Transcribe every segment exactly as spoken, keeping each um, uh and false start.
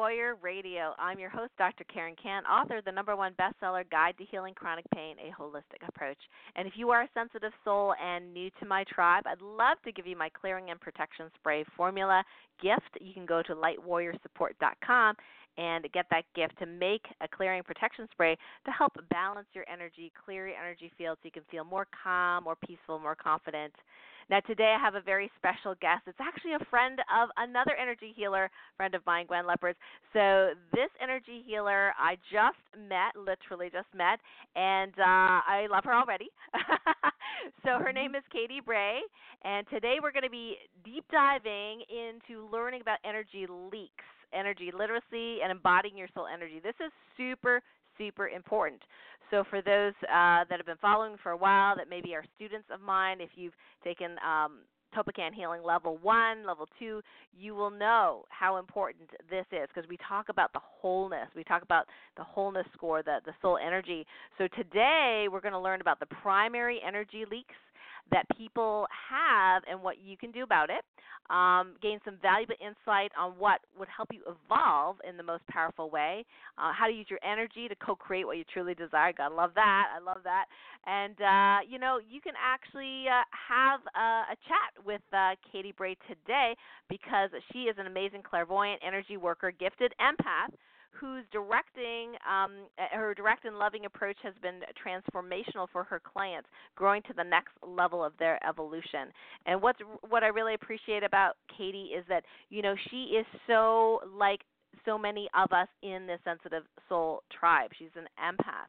Warrior Radio. I'm your host, Doctor Karen Kan, author of the number one bestseller, Guide to Healing Chronic Pain, A Holistic Approach. And if you are a sensitive soul and new to my tribe, I'd love to give you my Clearing and Protection Spray formula gift. You can go to light warrior support dot com and get that gift to make a clearing protection spray to help balance your energy, clear your energy field so you can feel more calm, more peaceful, more confident. Now, today I have a very special guest. It's actually a friend of another energy healer, friend of mine, Gwen Lepers. So this energy healer I just met, literally just met, and uh, I love her already. So her name is Katie Bray, and today we're going to be deep diving into learning about energy leaks, energy literacy, and embodying your soul energy. This is super, super important. So for those uh, that have been following for a while, that maybe are students of mine, if you've taken um, Topocan Healing Level one, Level two, you will know how important this is because we talk about the wholeness. We talk about the wholeness score, the, the soul energy. So today we're going to learn about the primary energy leaks that people have and what you can do about it, um, gain some valuable insight on what would help you evolve in the most powerful way, uh, how to use your energy to co-create what you truly desire. God, I love that. I love that. And, uh, you know, you can actually uh, have a, a chat with uh, Katie Bray today because she is an amazing clairvoyant, energy worker, gifted empath, whose directing, um, her direct and loving approach has been transformational for her clients, growing to the next level of their evolution. And what's what I really appreciate about Katie is that, you know, she is so like so many of us in the sensitive soul tribe. She's an empath,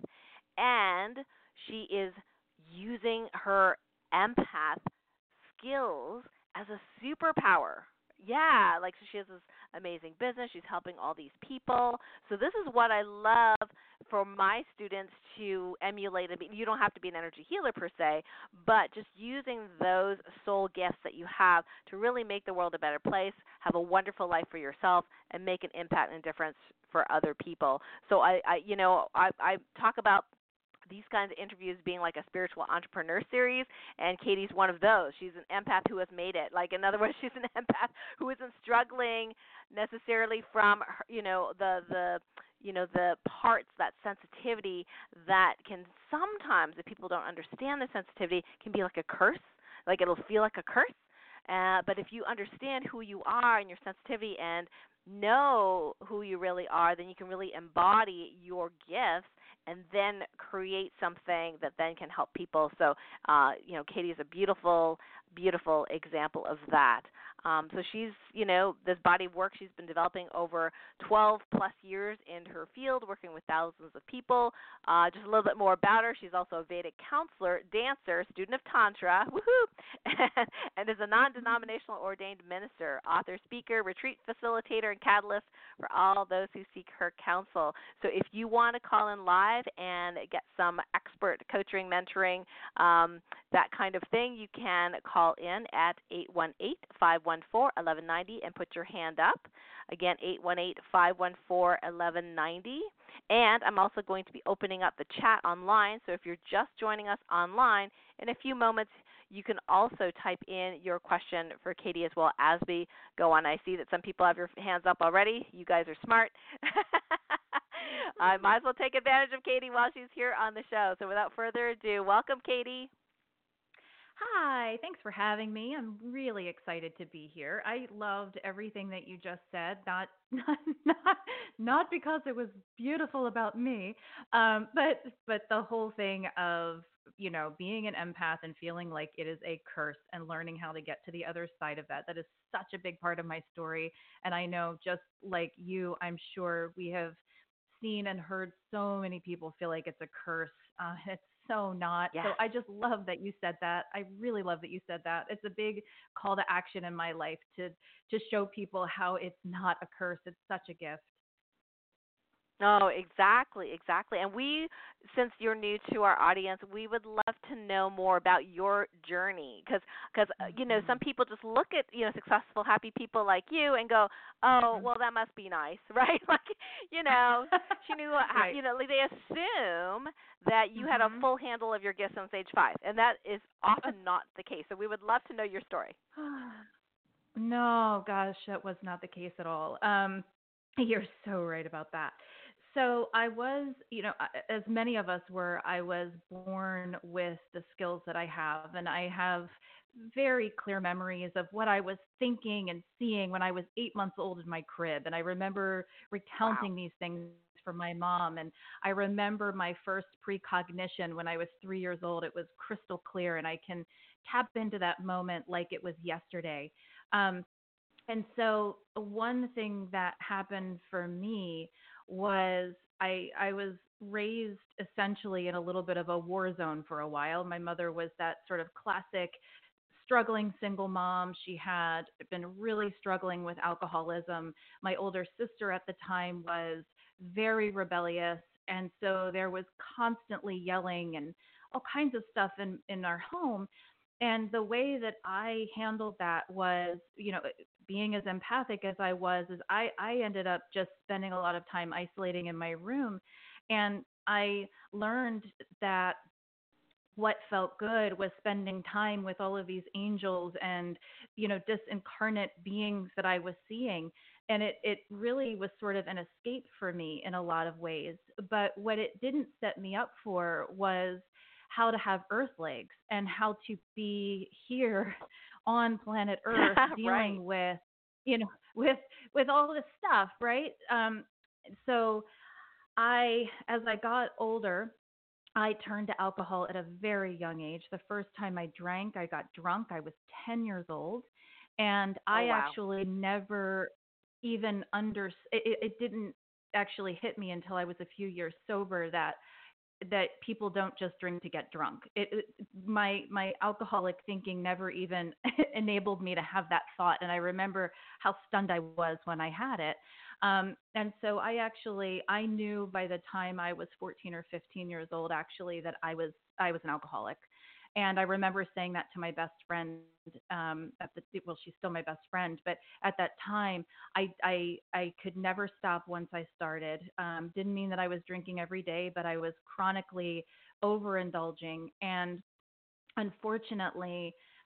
and she is using her empath skills as a superpower. Yeah, like so she has this amazing business. She's helping all these people. So this is what I love for my students to emulate. I mean, you don't have to be an energy healer per se, but just using those soul gifts that you have to really make the world a better place, have a wonderful life for yourself, and make an impact and difference for other people. So I, I you know, I, I talk about these kinds of interviews being like a spiritual entrepreneur series, and Katie's one of those. She's an empath who has made it. Like, in other words, she's an empath who isn't struggling necessarily from, her, you know, the the you know the parts, that sensitivity that can sometimes, if people don't understand the sensitivity, can be like a curse. Like it'll feel like a curse. Uh, but if you understand who you are and your sensitivity and know who you really are, then you can really embody your gifts and then create something that then can help people. So, uh, you know, Katie is a beautiful, beautiful example of that. Um, so she's, you know, this body of work she's been developing over twelve plus years in her field, working with thousands of people. Uh, just a little bit more about her. She's also a Vedic counselor, dancer, student of Tantra, woohoo, and, and is a non-denominational ordained minister, author, speaker, retreat facilitator, and catalyst for all those who seek her counsel. So if you want to call in live and get some expert coaching, mentoring, um, that kind of thing, you can call in at eight one eight, five one four, one one nine zero and put your hand up. Again, eight one eight, five one four, one one nine zero. And I'm also going to be opening up the chat online, so if you're just joining us online, in a few moments you can also type in your question for Katie as well as we go on. I see that some people have your hands up already. You guys are smart. I might as well take advantage of Katie while she's here on the show. So without further ado, welcome, Katie. Hi, thanks for having me. I'm really excited to be here. I loved everything that you just said, not not not, not because it was beautiful about me, um, but but the whole thing of, you know, being an empath and feeling like it is a curse and learning how to get to the other side of that. That is such a big part of my story. And I know just like you, I'm sure we have seen and heard so many people feel like it's a curse. Uh, it's so not. Yes. So I just love that you said that. I really love that you said that. It's a big call to action in my life to to show people how it's not a curse. It's such a gift. No, exactly, exactly. And we, since you're new to our audience, we would love to know more about your journey because, because uh, you know, some people just look at, you know, successful, happy people like you and go, oh, well, that must be nice, right? Like, you know, she knew, how, right. you know, like they assume that you mm-hmm. had a full handle of your gifts on stage five, and that is often not the case. So we would love to know your story. No, gosh, that was not the case at all. Um, You're so right about that. So I was, you know, a- as many of us were, I was born with the skills that I have, and I have very clear memories of what I was thinking and seeing when I was eight months old in my crib. And I remember Wow. recounting these things from my mom. And I remember my first precognition when I was three years old. It was crystal clear, and I can tap into that moment like it was yesterday. Um, and so one thing that happened for me was I I was raised essentially in a little bit of a war zone for a while. My mother was that sort of classic struggling single mom. She had been really struggling with alcoholism. My older sister at the time was very rebellious, and so there was constantly yelling and all kinds of stuff in in our home. And the way that I handled that was, you know, being as empathic as I was, is I, I ended up just spending a lot of time isolating in my room. And I learned that what felt good was spending time with all of these angels and, you know, disincarnate beings that I was seeing. And it, it really was sort of an escape for me in a lot of ways. But what it didn't set me up for was how to have earth legs and how to be here on planet earth Right. dealing with, you know, with with all this stuff, right? Um so I, as I got older, I turned to alcohol at a very young age. The first time I drank, I got drunk. I was ten years old. And Oh, I wow. actually never even under it, it it didn't actually hit me until I was a few years sober that that people don't just drink to get drunk. It, it my my alcoholic thinking never even enabled me to have that thought, and I remember how stunned I was when I had it. Um, and so I actually I knew by the time I was fourteen or fifteen years old actually that I was I was an alcoholic. And I remember saying that to my best friend um, at the well, she's still my best friend, but at that time I I I could never stop once I started. Um, didn't mean that I was drinking every day, but I was chronically overindulging. And unfortunately,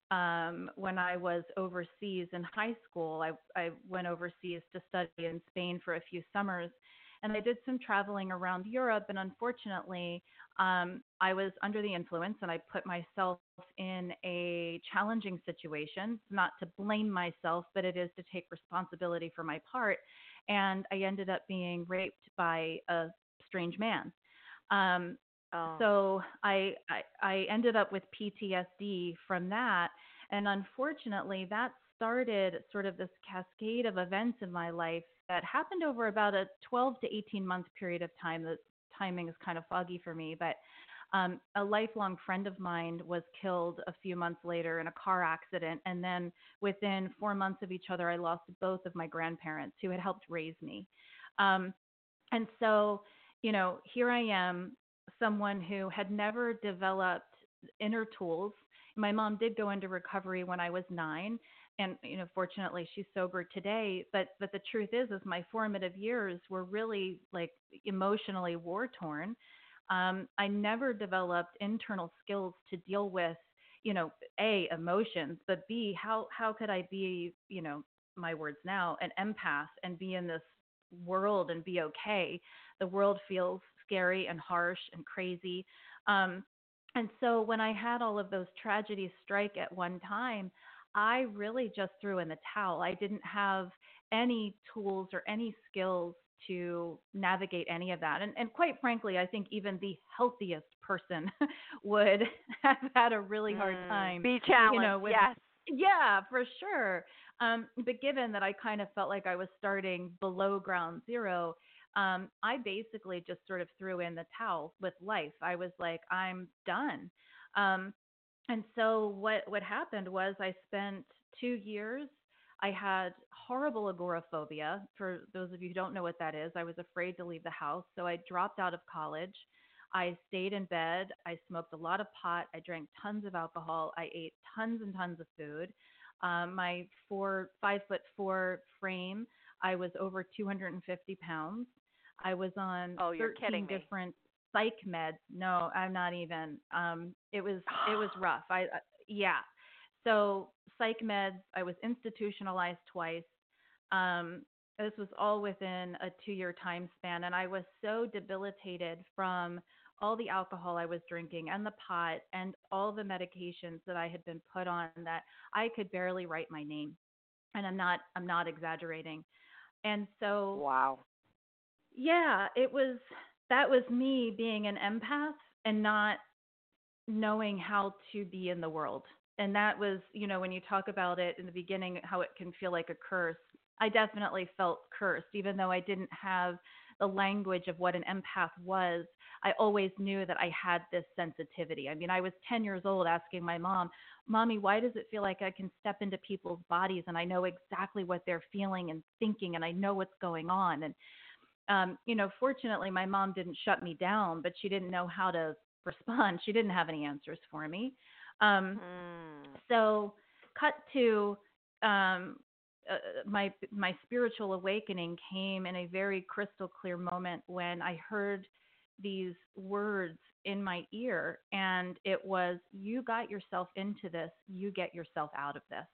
um, when I was overseas in high school, I, I went overseas to study in Spain for a few summers. And I did some traveling around Europe. And unfortunately, um, I was under the influence and I put myself in a challenging situation. Not to blame myself, but it is to take responsibility for my part. And I ended up being raped by a strange man. Um, Oh. so I, I I ended up with P T S D from that, and unfortunately, that started sort of this cascade of events in my life that happened over about a twelve to eighteen month period of time. The timing is kind of foggy for me, but um, a lifelong friend of mine was killed a few months later in a car accident, and then within four months of each other, I lost both of my grandparents who had helped raise me. Um, and so, you know, here I am, someone who had never developed inner tools. My mom did go into recovery when I was nine, and you know, fortunately, she's sober today. But but the truth is, is my formative years were really like emotionally war torn. Um, I never developed internal skills to deal with, you know, a emotions, but b how how could I be, you know, my words now, an empath and be in this world and be okay. The world feels scary and harsh and crazy. Um, and so when I had all of those tragedies strike at one time, I really just threw in the towel. I didn't have any tools or any skills to navigate any of that. And, and quite frankly, I think even the healthiest person would have had a really hard Mm. time, Be you challenged. know, with, Yes. yeah, for sure. Um, but given that I kind of felt like I was starting below ground zero, um, I basically just sort of threw in the towel with life. I was like, I'm done. Um, and so what what happened was I spent two years. I had horrible agoraphobia. For those of you who don't know what that is, I was afraid to leave the house, so I dropped out of college. I stayed in bed. I smoked a lot of pot. I drank tons of alcohol. I ate tons and tons of food. Um, my four five foot four frame, I was over two hundred fifty pounds. I was on Oh, you're kidding thirteen me. different psych meds. No, I'm not even. Um, it was it was rough. I uh, yeah. So psych meds. I was institutionalized twice. Um, This was all within a two year time span. And I was so debilitated from all the alcohol I was drinking and the pot and all the medications that I had been put on that I could barely write my name. And I'm not I'm not exaggerating. And so Wow. yeah, it was that was me being an empath and not knowing how to be in the world. And that was, you know, when you talk about it in the beginning, how it can feel like a curse. I definitely felt cursed, even though I didn't have the language of what an empath was. I always knew that I had this sensitivity. I mean, I was ten years old asking my mom, Mommy, why does it feel like I can step into people's bodies and I know exactly what they're feeling and thinking and I know what's going on? And um, you know, fortunately, my mom didn't shut me down, but she didn't know how to respond. She didn't have any answers for me. Um, Mm. so, cut to um, uh, my my spiritual awakening came in a very crystal clear moment when I heard these words in my ear, and it was, "You got yourself into this. You get yourself out of this."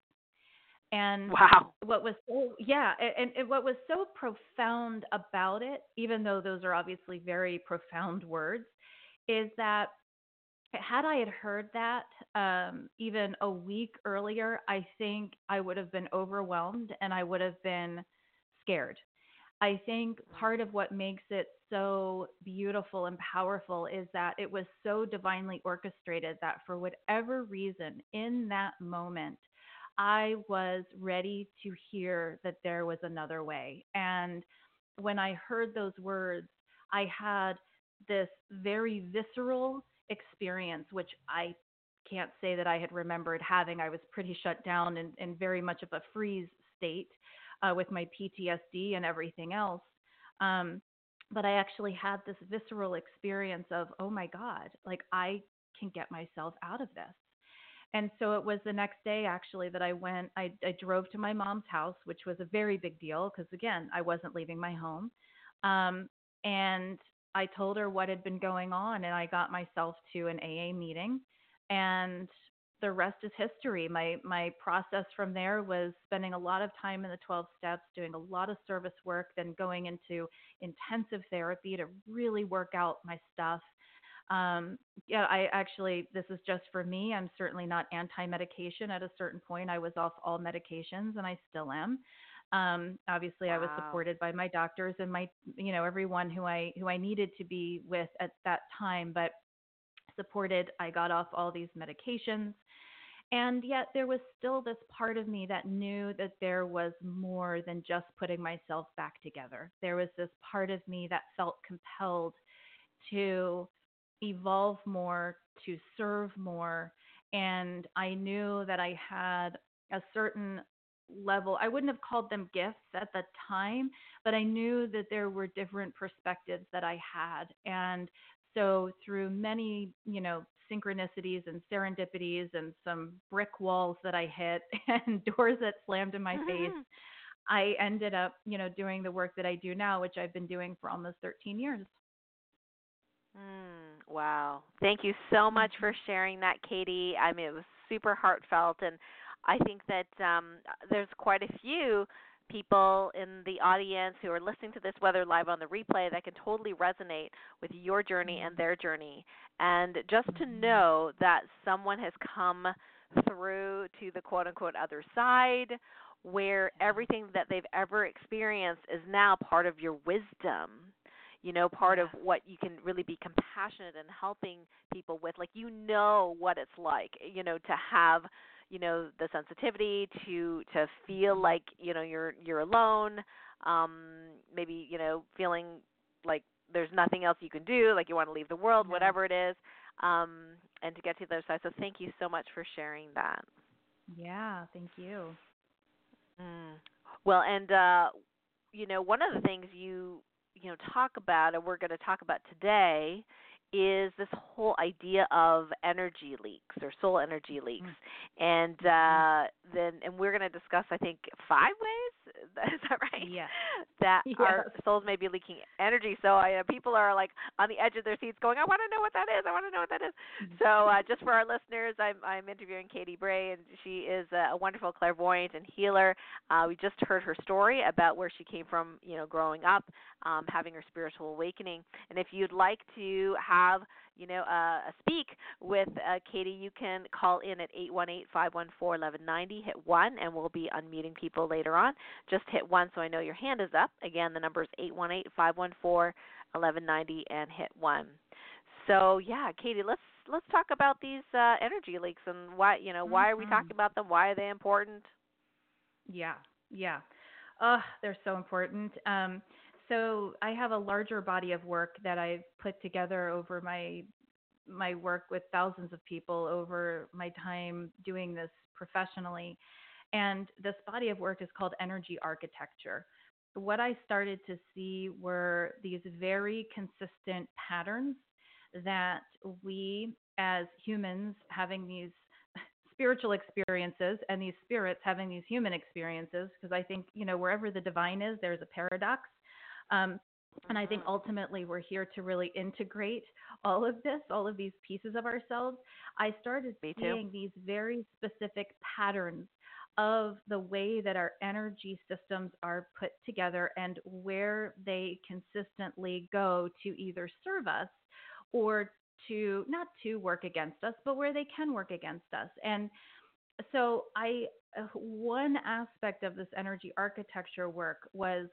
And Wow. what was so yeah, a- and, and what was so profound about it, even though those are obviously very profound words, is that had I had heard that um, even a week earlier, I think I would have been overwhelmed and I would have been scared. I think part of what makes it so beautiful and powerful is that it was so divinely orchestrated that for whatever reason, in that moment, I was ready to hear that there was another way. And when I heard those words, I had this very visceral experience, which I can't say that I had remembered having. I was pretty shut down and in very much of a freeze state uh, with my P T S D and everything else. Um, but I actually had this visceral experience of, oh my God, like I can get myself out of this. And so it was the next day actually that I went, I, I drove to my mom's house, which was a very big deal because again, I wasn't leaving my home. Um, and I told her what had been going on and I got myself to an A A meeting and the rest is history. My my process from there was spending a lot of time in the twelve steps, doing a lot of service work, then going into intensive therapy to really work out my stuff. Um, yeah, I actually, this is just for me. I'm certainly not anti medication. At a certain point, I was off all medications and I still am. Um, obviously, I was Wow. supported by my doctors and my, you know, everyone who I who I needed to be with at that time, but supported. I got off all these medications, and yet there was still this part of me that knew that there was more than just putting myself back together. There was this part of me that felt compelled to evolve more, to serve more. And I knew that I had a certain level. I wouldn't have called them gifts at the time, but I knew that there were different perspectives that I had. And so through many, you know, synchronicities and serendipities and some brick walls that I hit and doors that slammed in my face, I ended up, you know, doing the work that I do now, which I've been doing for almost thirteen years. Mm, wow. Thank you so much for Mhm. sharing that, Katie. I mean, it was super heartfelt, and I think that um, there's quite a few people in the audience who are listening to this, whether live on the replay, that can totally resonate with your journey and their journey. And just to Mhm. know that someone has come through to the quote unquote other side, where Yeah. everything that they've ever experienced is now part of your wisdom, you know, part of Yes. what you can really be compassionate and helping people with. Like, you know what it's like, you know, to have, you know, the sensitivity to to feel Mhm. like, you know, you're you're alone, um maybe, you know, feeling like there's nothing else you can do, like you want to leave the world, Yes. whatever it is, um and to get to the other side. So thank you so much for sharing that. Yeah. Thank you. Mm. Well, and uh, you know, one of the things you you know talk about, and we're going to talk about today, is this whole idea of energy leaks or soul energy leaks, Mhm. and Mhm. uh, then and we're going to discuss, I think, five ways. Is that right? Yes. That Yes. our souls may be leaking energy. So I, uh, people are like on the edge of their seats going, I want to know what that is. I want to know what that is. So uh, just for our listeners, I'm, I'm interviewing Katie Bray, and she is a, a wonderful clairvoyant and healer. Uh, we just heard her story about where she came from, you know, growing up, um, having her spiritual awakening. And if you'd like to have, you know, uh, a speak with uh, Katie, you can call in at eight one eight, five one four, one one nine zero, hit one, and we'll be unmuting people later on. Just hit one so I know your hand is up. Again, the number is eight one eight, five one four, one one nine zero and hit one. So, yeah, Katie, let's let's talk about these uh, energy leaks and why, you know, why are we Mhm. talking about them? Why are they important? Yeah. Yeah. Uh, they're so important. Um, so I have a larger body of work that I've put together over my my work with thousands of people over my time doing this professionally. And this body of work is called energy architecture. What I started to see were these very consistent patterns that we, as humans, having these spiritual experiences and these spirits having these human experiences, because I think, you know, wherever the divine is, there's a paradox. Um, and I think Mm-hmm. ultimately we're here to really integrate all of this, all of these pieces of ourselves. I started Me too. seeing these very specific patterns of the way that our energy systems are put together and where they consistently go to either serve us or to not to work against us, but where they can work against us. And so I uh, one aspect of this energy architecture work was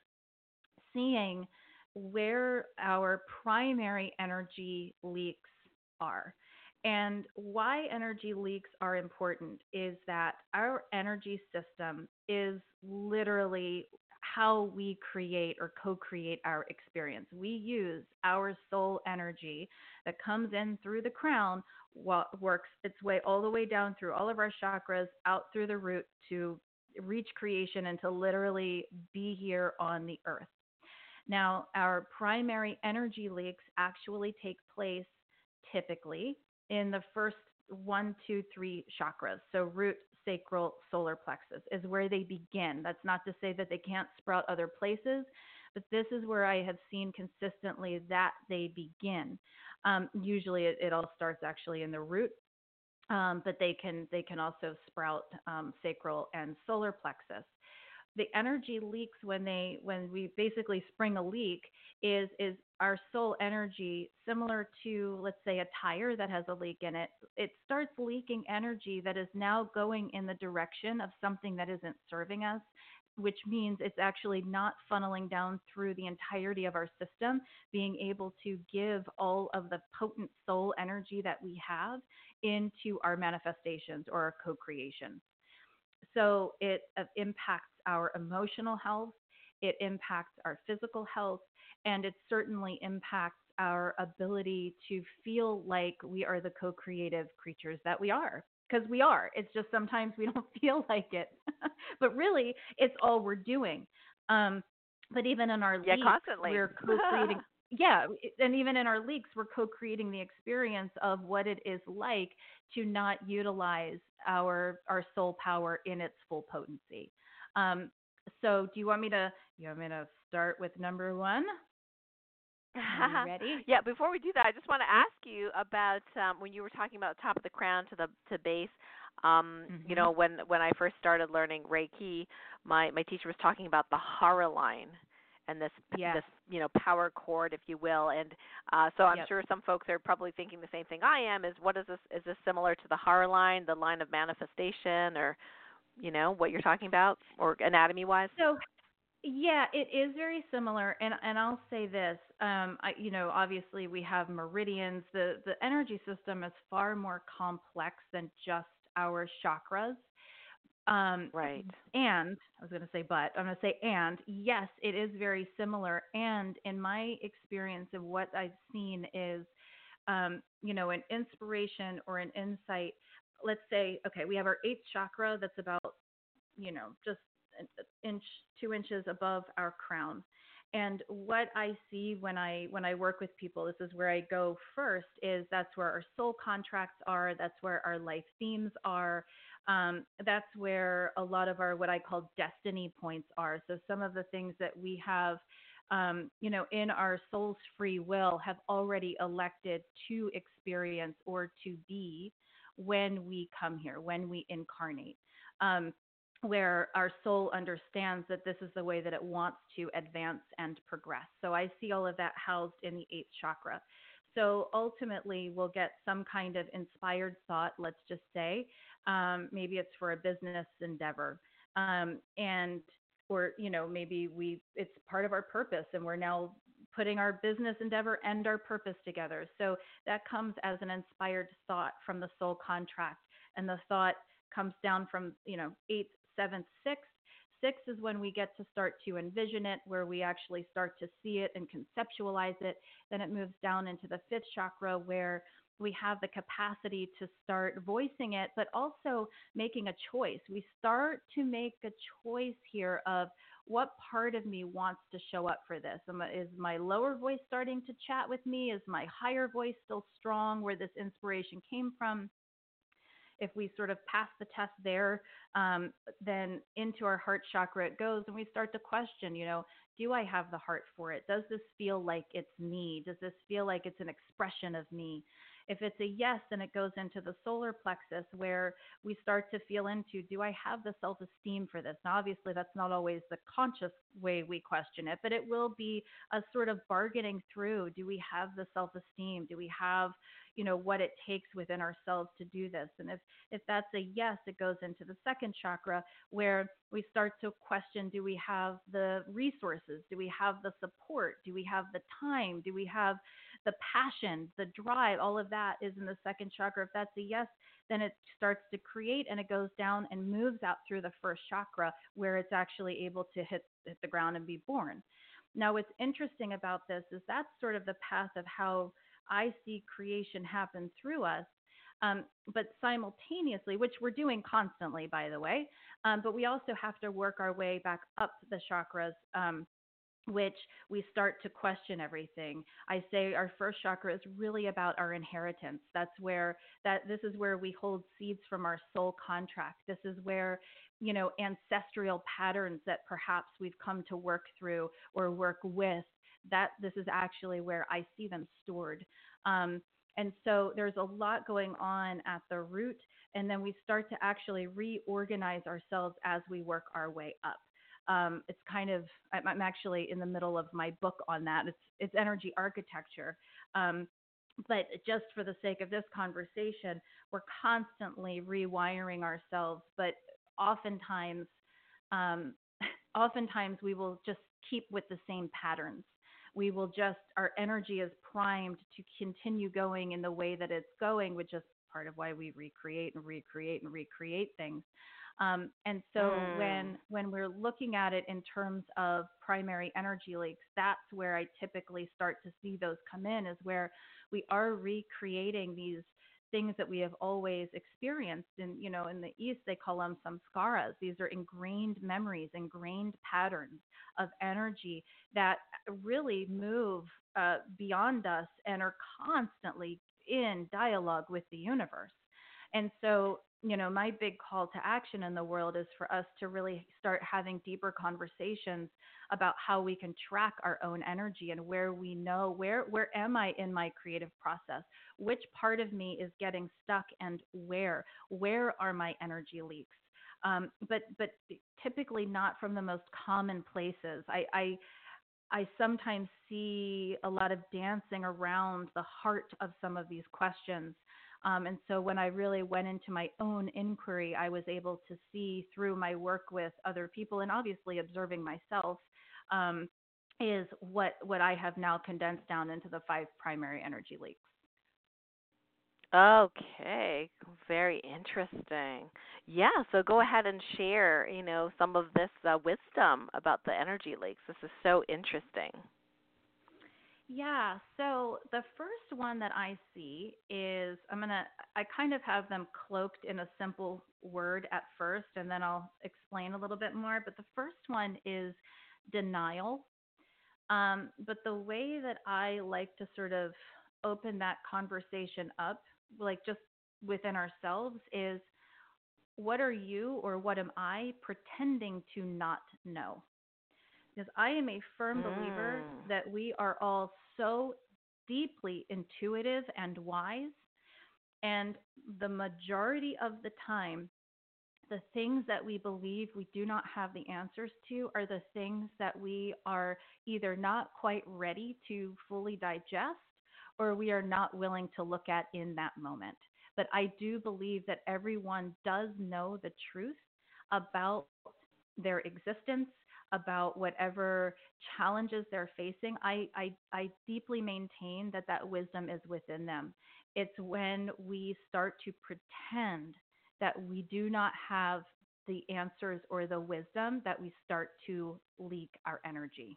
seeing where our primary energy leaks are. And why energy leaks are important is that our energy system is literally how we create or co create our experience. We use our soul energy that comes in through the crown, works its way all the way down through all of our chakras, out through the root to reach creation and to literally be here on the earth. Now, our primary energy leaks actually take place typically in the first one, two, three chakras. So, root, sacral, solar plexus is where they begin. That's not to say that they can't sprout other places, but this is where I have seen consistently that they begin. Um, usually, it, it all starts actually in the root. Um, but they can they can also sprout um, sacral and solar plexus. The energy leaks when they when we basically spring a leak is is our soul energy similar to, let's say, a tire that has a leak in it. It starts leaking energy that is now going in the direction of something that isn't serving us, which means it's actually not funneling down through the entirety of our system, being able to give all of the potent soul energy that we have into our manifestations or our co-creation. So it uh, impacts our emotional health, it impacts our physical health, and it certainly impacts our ability to feel like we are the co creative creatures that we are. Because we are. It's just sometimes we don't feel like it. But really, it's all we're doing. Um, but even in our Yeah, leaks, constantly. we're co creating. Yeah, and even in our leaks, we're co creating the experience of what it is like to not utilize our our soul power in its full potency. Um, so, do you want me to? You want me to start with number one? Are you ready? Yeah, before we do that, I just want to ask you about um, when you were talking about top of the crown to the to base. Um, you Mm-hmm. know, when when I first started learning Reiki, my my teacher was talking about the Hara line and this Yes. this you know power cord, if you will. And uh, so I'm Yep. sure some folks are probably thinking the same thing I am. Is what is this? Is this similar to the Hara line, the line of manifestation, or you know what you're talking about, or anatomy wise? So, yeah, it is very similar, and and I'll say this. Um, I, you know, obviously we have meridians. The the energy system is far more complex than just our chakras. Um, Right. and I was going to say, but I'm going to say, and yes, it is very similar. And in my experience of what I've seen is, um, you know, an inspiration or an insight. Let's say, okay, we have our eighth chakra that's about, you know, just an inch, two inches above our crown. And what I see when I when I work with people, this is where I go first, is that's where our soul contracts are, that's where our life themes are. Um, that's where a lot of our what I call destiny points are. So some of the things that we have um, you know, in our soul's free will have already elected to experience or to be when we come here, when we incarnate. Um, where our soul understands that this is the way that it wants to advance and progress. So I see all of that housed in the eighth chakra. So ultimately, we'll get some kind of inspired thought, let's just say. Um, maybe it's for a business endeavor. Um, and or you know maybe we it's part of our purpose and we're now putting our business endeavor and our purpose together. So that comes as an inspired thought from the soul contract, and the thought comes down from you know eighth, seventh, sixth. Six is when we get to start to envision it, where we actually start to see it and conceptualize it. Then it moves down into the fifth chakra, where we have the capacity to start voicing it, but also making a choice. We start to make a choice here of what part of me wants to show up for this. Is my lower voice starting to chat with me? Is my higher voice still strong where this inspiration came from? If we sort of pass the test there, um, then into our heart chakra it goes, and we start to question, you know, do I have the heart for it? Does this feel like it's me? Does this feel like it's an expression of me? If it's a yes, then it goes into the solar plexus, where we start to feel into, do I have the self esteem for this? Now, obviously, that's not always the conscious way we question it, but it will be a sort of bargaining through. Do we have the self esteem? Do we have, you know, what it takes within ourselves to do this? And if if that's a yes, it goes into the second chakra, where we start to question, do we have the resources? Do we have the support? Do we have the time? Do we have the passion, the drive? All of that is in the second chakra. If that's a yes, then it starts to create, and it goes down and moves out through the first chakra, where it's actually able to hit, hit the ground and be born. Now, what's interesting about this is that's sort of the path of how I see creation happen through us. Um, but simultaneously, which we're doing constantly, by the way, um, but we also have to work our way back up the chakras, um, which we start to question everything. I say our first chakra is really about our inheritance. That's where that this is where we hold seeds from our soul contract. This is where, you know, ancestral patterns that perhaps we've come to work through or work with, that this is actually where I see them stored. Um, and so there's a lot going on at the root, and then we start to actually reorganize ourselves as we work our way up. Um, it's kind of, I'm, I'm actually in the middle of my book on that. It's, it's energy architecture. Um, but just for the sake of this conversation, we're constantly rewiring ourselves, but oftentimes, um, oftentimes we will just keep with the same patterns. We will just, our energy is primed to continue going in the way that it's going, which is part of why we recreate and recreate and recreate things. Um, and so Mm. when when we're looking at it in terms of primary energy leaks, that's where I typically start to see those come in, is where we are recreating these things that we have always experienced. And, you know, in the East, they call them samskaras. These are ingrained memories, ingrained patterns of energy that really move uh, beyond us and are constantly in dialogue with the universe. And so, you know, my big call to action in the world is for us to really start having deeper conversations about how we can track our own energy, and where we know, where where am I in my creative process? Which part of me is getting stuck, and where? Where are my energy leaks? Um, but but typically not from the most common places. I, I I sometimes see a lot of dancing around the heart of some of these questions. Um, and so when I really went into my own inquiry, I was able to see through my work with other people, and obviously observing myself, um, is what, what I have now condensed down into the five primary energy leaks. Okay, very interesting. Yeah, so go ahead and share, you know, some of this uh, wisdom about the energy leaks. This is so interesting. Yeah, so the first one that I see is, I'm going to, I kind of have them cloaked in a simple word at first, and then I'll explain a little bit more. But the first one is denial. Um, but the way that I like to sort of open that conversation up, like just within ourselves, is what are you or what am I pretending to not know? Because I am a firm believer Mm. that we are all so deeply intuitive and wise. And the majority of the time, the things that we believe we do not have the answers to are the things that we are either not quite ready to fully digest or we are not willing to look at in that moment. But I do believe that everyone does know the truth about their existence, about whatever challenges they're facing. I, I, I deeply maintain that that wisdom is within them. It's when we start to pretend that we do not have the answers or the wisdom that we start to leak our energy.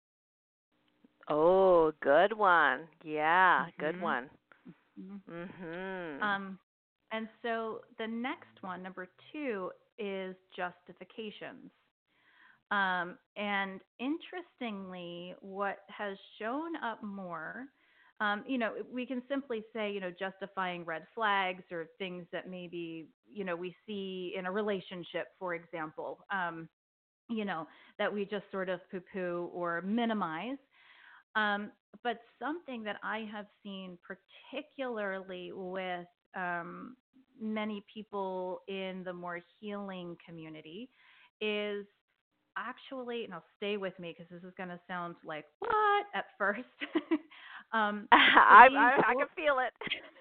Oh, good one. Yeah, good Mhm. one. Mhm. Mhm. Um, and so the next one, number two, is justifications. Um, and interestingly, what has shown up more, um, you know, we can simply say, you know, justifying red flags or things that maybe, you know, we see in a relationship, for example, um, you know, that we just sort of poo poo or minimize. Um, but something that I have seen particularly with um, many people in the more healing community is actually, and I'll stay with me because this is going to sound like what at first, um, but I, being, I I can o- feel it.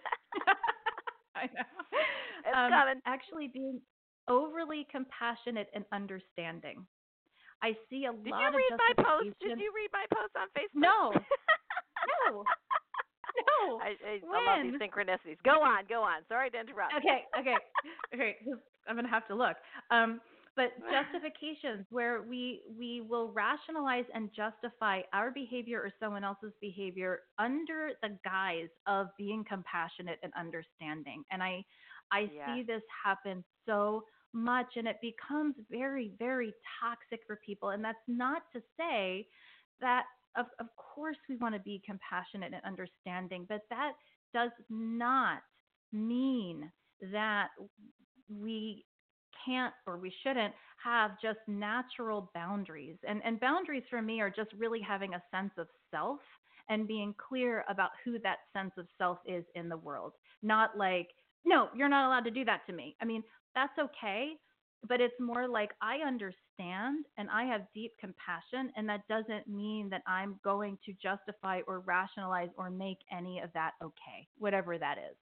I know, It's um, coming. actually being overly compassionate and understanding. I see a Did you lot of read my post? Did justification. you read my post on Facebook? No, no, no. I, I I love these When? synchronicities. Go on, go on. Sorry to interrupt. Okay, okay, okay. 'Cause I'm gonna have to look. Um, but justifications where we we will rationalize and justify our behavior or someone else's behavior under the guise of being compassionate and understanding. And I I Yes. see this happen so much, and it becomes very very toxic for people. And that's not to say that of of course we want to be compassionate and understanding, but that does not mean that we can't or we shouldn't have just natural boundaries. And and boundaries for me are just really having a sense of self and being clear about who that sense of self is in the world. Not like, no, you're not allowed to do that to me. I mean, that's okay, but it's more like I understand and I have deep compassion, and that doesn't mean that I'm going to justify or rationalize or make any of that okay, whatever that is.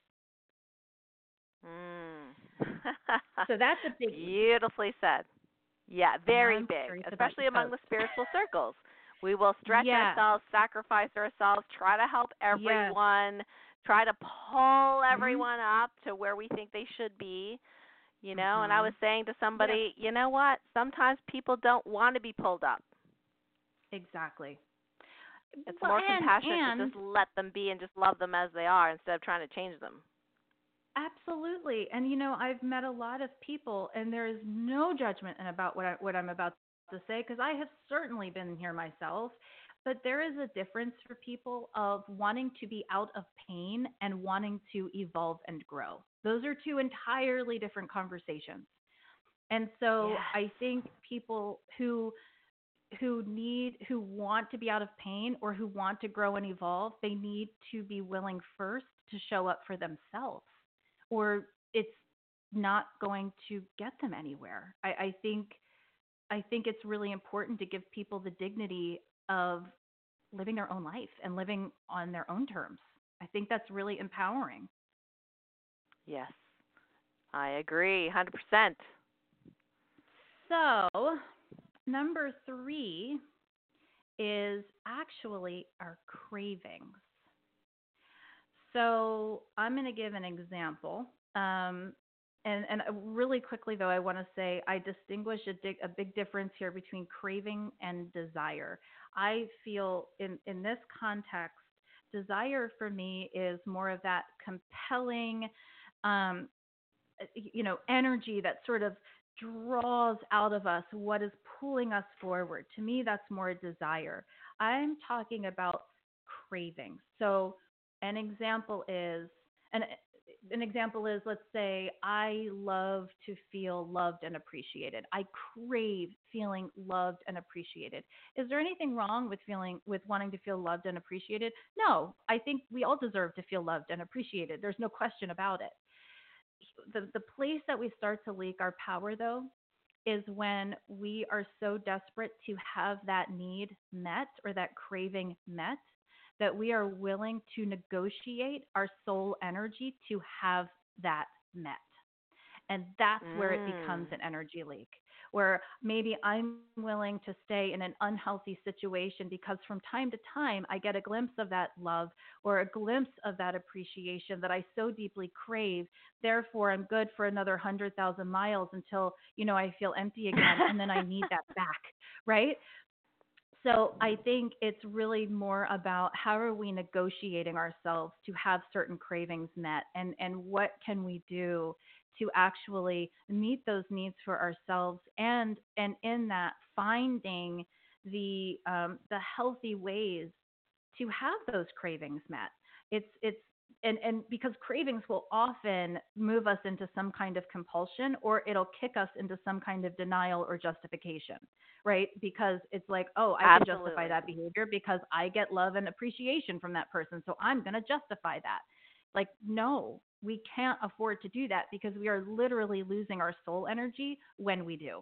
Mm. So that's a biggie. Beautifully said. Yeah, And very I'm big, curious about especially your among post. the spiritual circles. We will stretch Yes, ourselves, sacrifice ourselves, try to help yes. everyone, try to pull Mhm. everyone up to where we think they should be, you know. And I was Mhm. saying to Yeah, somebody, you know what? Sometimes people don't want to be pulled up. exactly. It's Well, more and compassionate to and just let them be and just love them as they are instead of trying to change them. absolutely. And you know, I've met a lot of people, and there is no judgment in about what I what I'm about to say because I have certainly been here myself. But there is a difference for people of wanting to be out of pain and wanting to evolve and grow. Those are two entirely different conversations. And so Yes. I think people who who need who want to be out of pain or who want to grow and evolve, they need to be willing first to show up for themselves, or it's not going to get them anywhere. I, I think I think it's really important to give people the dignity of living their own life and living on their own terms. I think that's really empowering. Yes. I agree, one hundred percent. So, number three is actually our cravings. So I'm going to give an example. Um, and, and uh, really quickly, though, I want to say I distinguish a, di- a big difference here between craving and desire. I feel in, in this context, desire for me is more of that compelling, um, uh, you know, energy that sort of draws out of us what is pulling us forward. To me, that's more a desire. I'm talking about cravings. So an example is, an an example is, let's say I love to feel loved and appreciated. I crave feeling loved and appreciated. Is there anything wrong with feeling with wanting to feel loved and appreciated? No, I think we all deserve to feel loved and appreciated. There's no question about it. The the place that we start to leak our power though is when we are so desperate to have that need met or that craving met that we are willing to negotiate our soul energy to have that met. And that's where it becomes Mm. an energy leak, where maybe I'm willing to stay in an unhealthy situation because from time to time I get a glimpse of that love or a glimpse of that appreciation that I so deeply crave. Therefore, I'm good for another one hundred thousand miles until, you know, I feel empty again and then I need that back, right? So I think it's really more about how are we negotiating ourselves to have certain cravings met, and and what can we do to actually meet those needs for ourselves, and and in that finding the um, the healthy ways to have those cravings met. It's it's and and because cravings will often move us into some kind of compulsion, or it'll kick us into some kind of denial or justification, right? Because it's like, oh, I can justify Absolutely. that behavior because I get love and appreciation from that person, so I'm going to justify that. Like, no, we can't afford to do that because we are literally losing our soul energy when we do.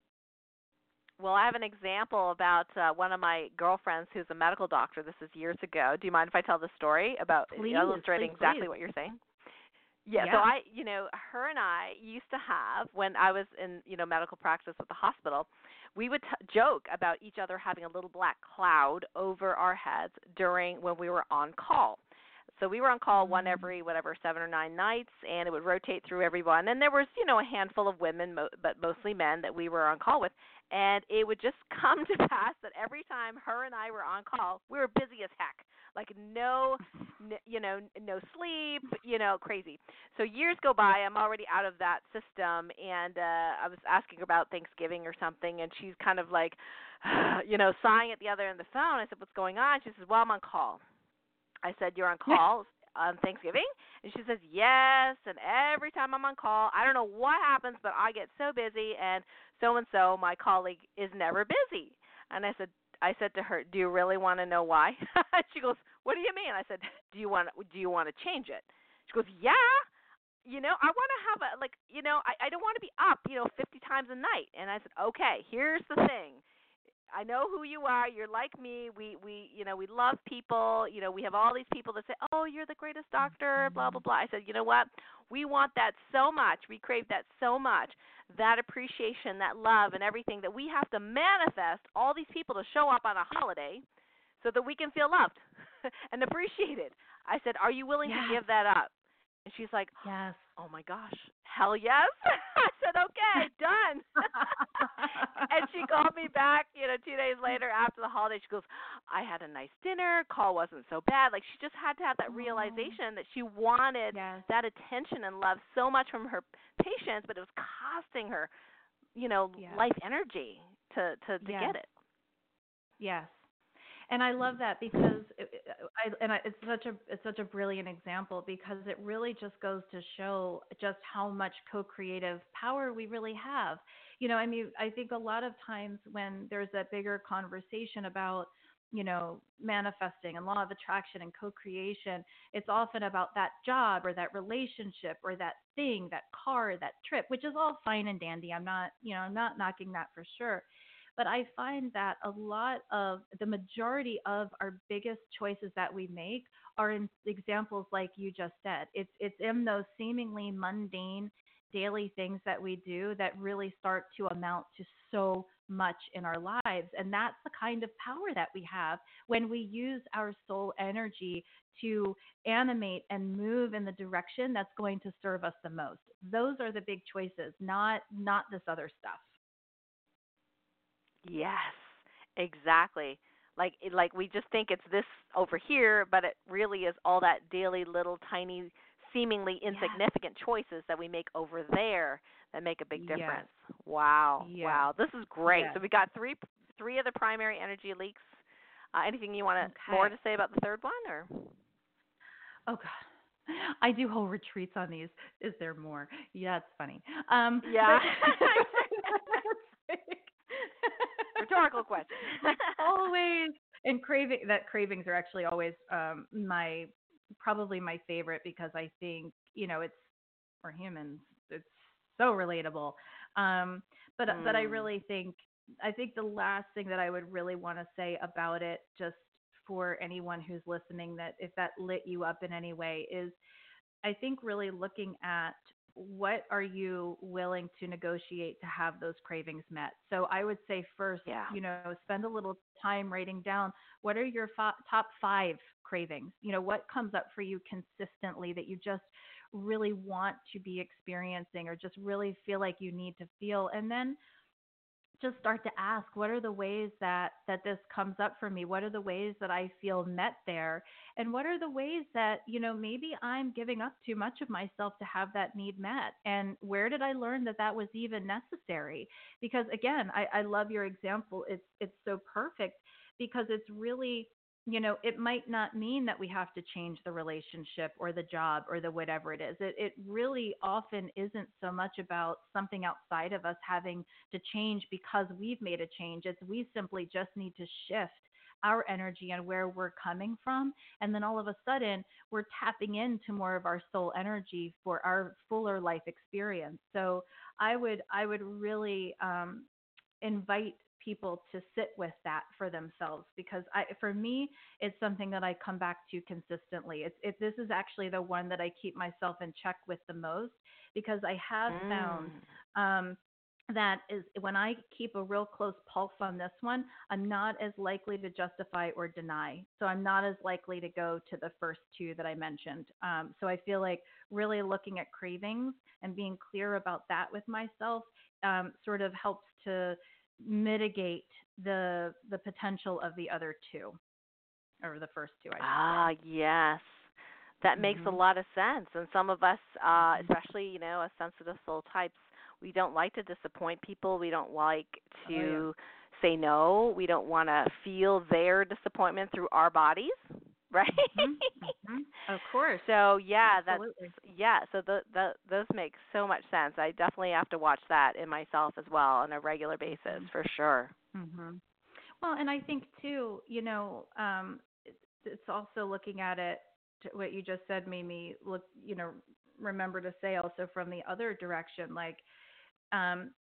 Well, I have an example about uh, one of my girlfriends who's a medical doctor. This is years ago. Do you mind if I tell the story about Please, illustrating please, exactly please. what you're saying? Yeah, so Yeah. I, you know, her and I used to have, when I was in, you know, medical practice at the hospital, we would t- joke about each other having a little black cloud over our heads during when we were on call. So we were on call one Mm. every whatever seven or nine nights, and it would rotate through everyone. And there was, you know, a handful of women, mo- but mostly men that we were on call with. And it would just come to pass that every time her and I were on call, we were busy as heck, like no, n- you know, no sleep, you know, crazy. So years go by, I'm already out of that system, and uh, I was asking her about Thanksgiving or something, and she's kind of like, you know, sighing at the other end of the phone. I said, "What's going on?" She says, "Well, I'm on call." I said, "You're on call on Thanksgiving?" And she says, "Yes, and every time I'm on call, I don't know what happens, but I get so busy, and so-and-so, my colleague, is never busy." And I said, I said to her, "Do you really want to know why?" She goes, "What do you mean?" I said, "Do you want do you want to change it?" She goes, "Yeah. You know, I want to have a, like, you know, I, I don't want to be up, you know, fifty times a night." And I said, "Okay, here's the thing. I know who you are. You're like me. We we you know we love people. You know we have all these people that say, 'Oh, you're the greatest doctor,' blah blah Mm. blah." I said, "You know what? We want that so much. We crave that so much. That appreciation, that love, and everything that we have to manifest all these people to show up on a holiday, so that we can feel loved and appreciated." I said, "Are you willing to Yes. give that up?" And she's like, Yes. "Oh my gosh, hell yes." I said, "Okay, done." And she called me back, you know, two days later after the holiday. She goes, "I had a nice dinner. Call wasn't so bad." Like, she just had to have that Oh, realization that she wanted yes. that attention and love so much from her patients, but it was costing her, you know, Yes. life energy to to to Yes. get it. Yes. And I love that because it, I and I, it's such a it's such a brilliant example because it really just goes to show just how much co-creative power we really have. You know, I mean, I think a lot of times when there's that bigger conversation about, you know, manifesting and law of attraction and co-creation, it's often about that job or that relationship or that thing, that car, that trip, which is all fine and dandy. I'm not, you know, I'm not knocking that for sure. But I find that a lot of the majority of our biggest choices that we make are in examples like you just said. It's it's in those seemingly mundane daily things that we do that really start to amount to so much in our lives. And that's the kind of power that we have when we use our soul energy to animate and move in the direction that's going to serve us the most. Those are the big choices, not not this other stuff. Yes, exactly. Like it, like we just think it's this over here, but it really is all that daily little tiny seemingly Yes. insignificant choices that we make over there that make a big Yes. difference. Wow. Yes. Wow. This is great. Yes. So we got three three of the primary energy leaks. Uh, anything you want to, more Okay. to say about the third one, or? Oh God. I do whole retreats on these. Is there more? Yeah, it's funny. Um, Yeah. but Rhetorical question. always and craving that cravings are actually always um my probably my favorite because I think, you know, it's we're humans. It's so relatable. Um, but but I mm. really think I think the last thing that I would really want to say about it, just for anyone who's listening, that if that lit you up in any way, is I think really looking at what are you willing to negotiate to have those cravings met. So I would say first, Yeah. you know, spend a little time writing down what are your fo- top five cravings. You know, what comes up for you consistently that you just really want to be experiencing or just really feel like you need to feel, and then just start to ask, what are the ways that that this comes up for me? What are the ways that I feel met there? And what are the ways that, you know, maybe I'm giving up too much of myself to have that need met? And where did I learn that that was even necessary? Because again, I, I love your example. It's it's so perfect because it's really, you know, it might not mean that we have to change the relationship or the job or the whatever it is. It it really often isn't so much about something outside of us having to change because we've made a change. It's we simply just need to shift our energy and where we're coming from. And then all of a sudden, we're tapping into more of our soul energy for our fuller life experience. So I would, I would really um, invite people to sit with that for themselves because I, for me, it's something that I come back to consistently. It's, it, this is actually the one that I keep myself in check with the most because I have Mm. found um, that is when I keep a real close pulse on this one, I'm not as likely to justify or deny. So I'm not as likely to go to the first two that I mentioned. Um, so I feel like really looking at cravings and being clear about that with myself um, sort of helps to mitigate the the potential of the other two or the first two, I should say. Ah, yes. That makes a Mhm. lot of sense. And some of us, uh, Mhm. especially, you know, as sensitive soul types, we don't like to disappoint people. We don't like Oh yeah. to say no. We don't want to feel their disappointment through our bodies, right? Mhm. Mhm. Of course. So, yeah, that's Absolutely. yeah, so the, the those make so much sense. I definitely have to watch that in myself as well on a regular basis, Mhm. for sure. Mhm. Well, and I think too, you know, um, it, it's also looking at it. To what you just said made me look, you know, remember to say also from the other direction, like um,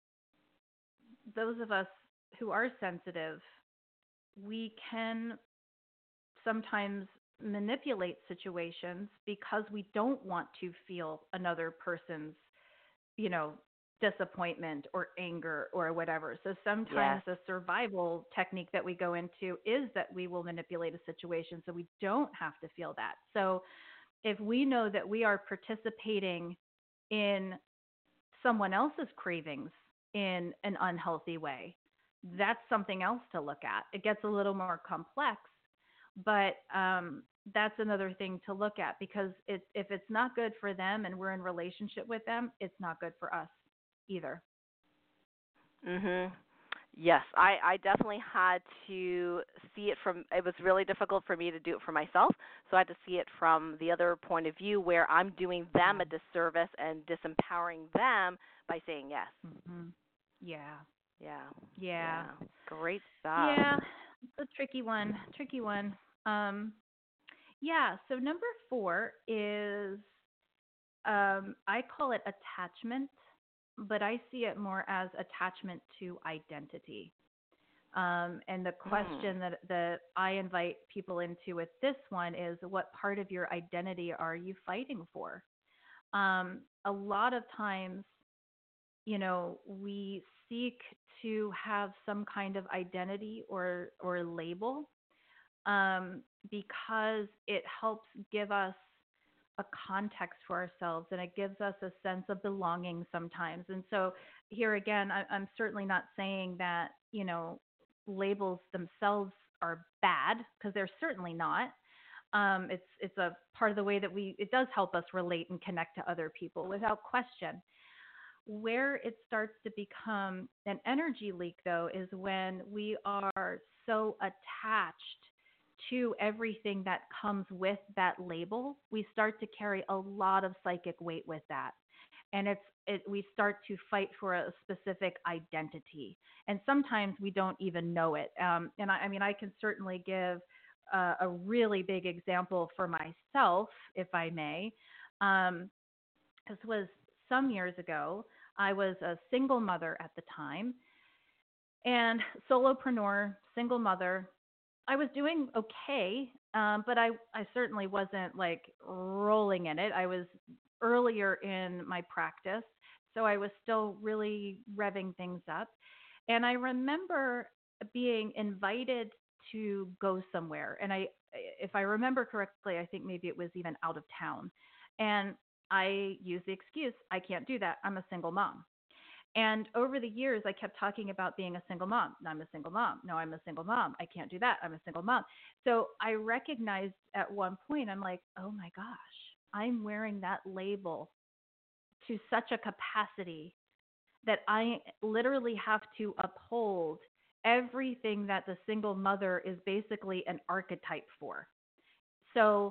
those of us who are sensitive, we can sometimes manipulate situations because we don't want to feel another person's, you know, disappointment or anger or whatever. So Yes. sometimes the survival technique that we go into is that we will manipulate a situation so we don't have to feel that. So if we know that we are participating in someone else's cravings in an unhealthy way, that's something else to look at. It gets a little more complex, but um, that's another thing to look at because it, if it's not good for them and we're in relationship with them, it's not good for us either. Mhm. Yes, I I definitely had to see it from it was really difficult for me to do it for myself. So I had to see it from the other point of view where I'm doing them a Yeah. disservice and disempowering them by saying yes. Hmm. Yeah. Yeah. Yeah. Yeah. Great stuff. Yeah. It's a tricky one. Tricky one. Um, yeah. So number four is um, I call it attachment, but I see it more as attachment to identity. Um, and the Mm. question that, that I invite people into with this one is what part of your identity are you fighting for? Um, a lot of times, you know, we seek to have some kind of identity or, or label um, because it helps give us a context for ourselves and it gives us a sense of belonging sometimes. And so here again, I, I'm certainly not saying that, you know, labels themselves are bad because they're certainly not. Um, it's it's a part of the way that we it does help us relate and connect to other people without question. Where it starts to become an energy leak though is when we are so attached to everything that comes with that label, we start to carry a lot of psychic weight with that. And it's it, we start to fight for a specific identity, and sometimes we don't even know it. Um, and I, I mean, I can certainly give uh, a really big example for myself, if I may. Um, this was some years ago. I was a single mother at the time, and solopreneur, single mother. I was doing okay, um, but I, I certainly wasn't like rolling in it. I was earlier in my practice, so I was still really revving things up. And I remember being invited to go somewhere. And I, if I remember correctly, I think maybe it was even out of town. And I used the excuse, I can't do that. I'm a single mom. And over the years, I kept talking about being a single mom. No, I'm a single mom. No, I'm a single mom. I can't do that. I'm a single mom. So I recognized at one point, I'm like, oh my gosh, I'm wearing that label to such a capacity that I literally have to uphold everything that the single mother is basically an archetype for. So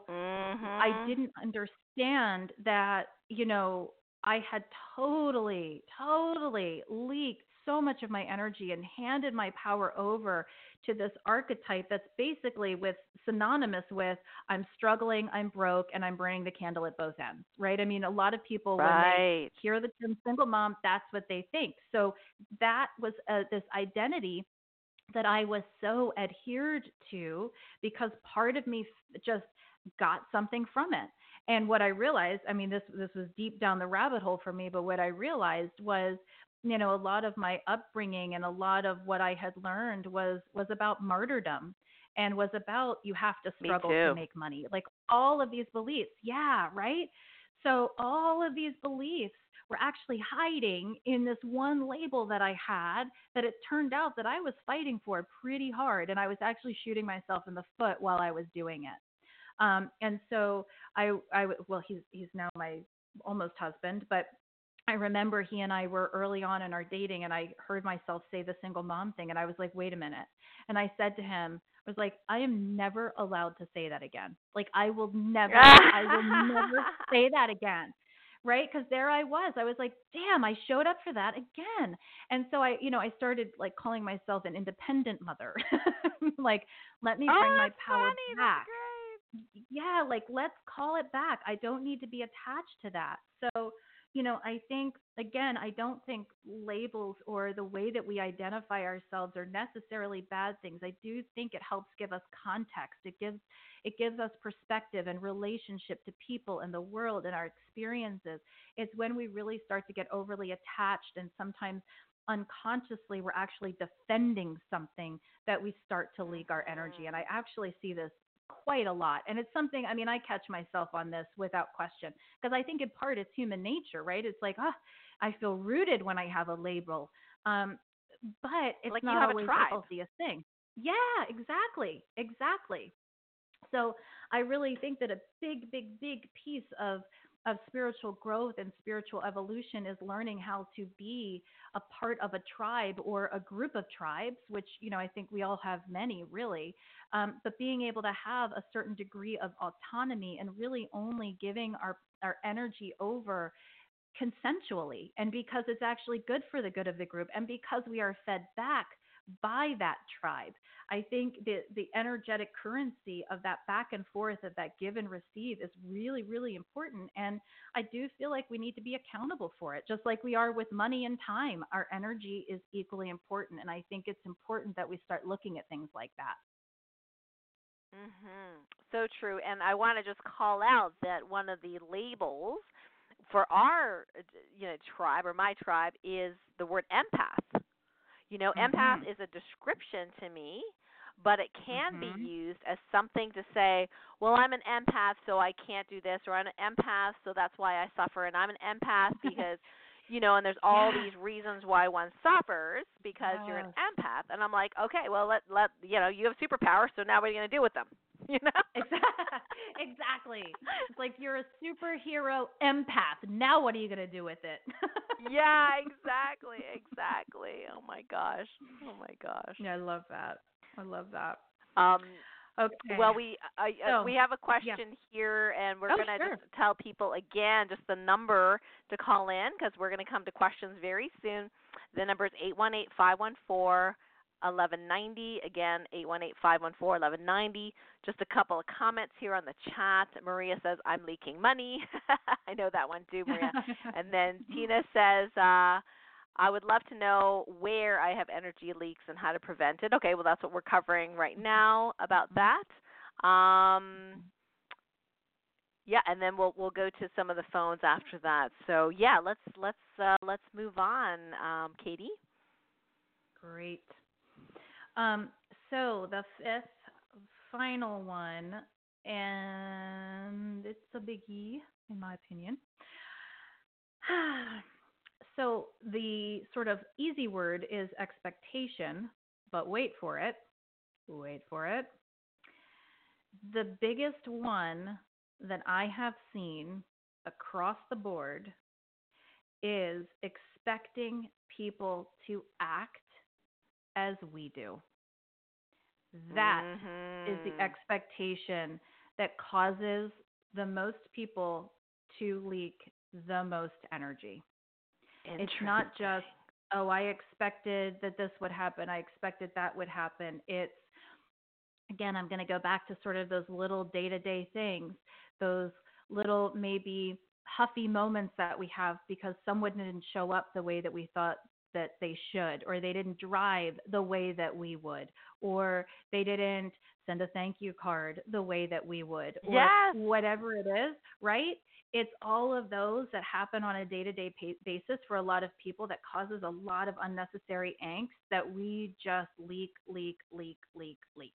I Mhm. didn't understand that, you know, I had totally, totally leaked so much of my energy and handed my power over to this archetype that's basically with synonymous with I'm struggling, I'm broke, and I'm burning the candle at both ends, right? I mean, a lot of people when they Right. hear the term single mom, that's what they think. So that was uh, this identity that I was so adhered to because part of me just got something from it. And what I realized, I mean, this this was deep down the rabbit hole for me, but what I realized was, you know, a lot of my upbringing and a lot of what I had learned was was about martyrdom and was about you have to Me struggle to too. make money. Like all of these beliefs. Yeah, right? So all of these beliefs were actually hiding in this one label that I had that it turned out that I was fighting for pretty hard, and I was actually shooting myself in the foot while I was doing it. Um, and so I, I, well, he's he's now my almost husband, but I remember he and I were early on in our dating, and I heard myself say the single mom thing, and I was like, wait a minute. And I said to him, I was like, I am never allowed to say that again. Like, I will never, I will never say that again. Right? Because there I was. I was like, damn, I showed up for that again. And so I, you know, I started like calling myself an independent mother. Like, let me bring Oh, my that's power funny. That's back. great. Yeah, like let's call it back. I don't need to be attached to that. So, you know, I think again, I don't think labels or the way that we identify ourselves are necessarily bad things. I do think it helps give us context. It gives it gives us perspective and relationship to people and the world and our experiences. It's when we really start to get overly attached and sometimes unconsciously we're actually defending something that we start to leak our energy. And I Mhm. actually see this quite a lot. And it's something, I mean, I catch myself on this without question because I think in part it's human nature, right? It's like, ah, I feel rooted when I have a label. Um, but it's Like you not have a always the tribe. healthiest thing. Yeah, exactly. Exactly. So I really think that a big, big, big piece of of spiritual growth and spiritual evolution is learning how to be a part of a tribe or a group of tribes, which you know I think we all have many really, um, but being able to have a certain degree of autonomy and really only giving our our energy over consensually and because it's actually good for the good of the group and because we are fed back by that tribe. I think the the energetic currency of that back and forth of that give and receive is really really important, and I do feel like we need to be accountable for it just like we are with money and time. Our energy is equally important, and I think it's important that we start looking at things like that. Mhm. So true. And I want to just call out that one of the labels for our uh, you know tribe or my tribe is the word empath. You know, empath Mhm. is a description to me, but it can be Mhm. used as something to say, well, I'm an empath, so I can't do this, or I'm an empath, so that's why I suffer, and I'm an empath because, you know, and there's all Yeah. these reasons why one suffers because you're an Yes. empath. And I'm like, okay, well, let, let you know, you have superpowers, so now what are you going to do with them? You know? Exactly. It's like you're a superhero empath. Now what are you going to do with it? Yeah, exactly, exactly. Oh my gosh. Oh my gosh. Yeah, I love that. I love that. Um, Okay. Well, we I, uh, So, we have a yeah. question here, and we're Oh, gonna just sure. tell people again just the number to call in because we're gonna come to questions very soon. The number is eight one eight five one four eleven ninety. Again, eight one eight five one four eleven ninety. Just a couple of comments here on the chat. Maria says I'm leaking money. I know that one too, Maria. And then Tina says. Uh, I would love to know where I have energy leaks and how to prevent it. Okay, well that's what we're covering right now about that. Um, yeah, and then we'll we'll go to some of the phones after that. So yeah, let's let's uh, let's move on, um, Katie. Great. Um, so the fifth final one, and it's a biggie in my opinion. So the sort of easy word is expectation, but wait for it. Wait for it. The biggest one that I have seen across the board is expecting people to act as we do. That is the Mhm. expectation that causes the most people to leak the most energy. It's not Interesting. just, oh, I expected that this would happen, I expected that would happen. It's, again, I'm going to go back to sort of those little day to day things, those little maybe huffy moments that we have because someone didn't show up the way that we thought that they should, or they didn't drive the way that we would, or they didn't send a thank you card the way that we would, or Yes. whatever it is, right? It's all of those that happen on a day to day basis for a lot of people that causes a lot of unnecessary angst that we just leak, leak, leak, leak, leak.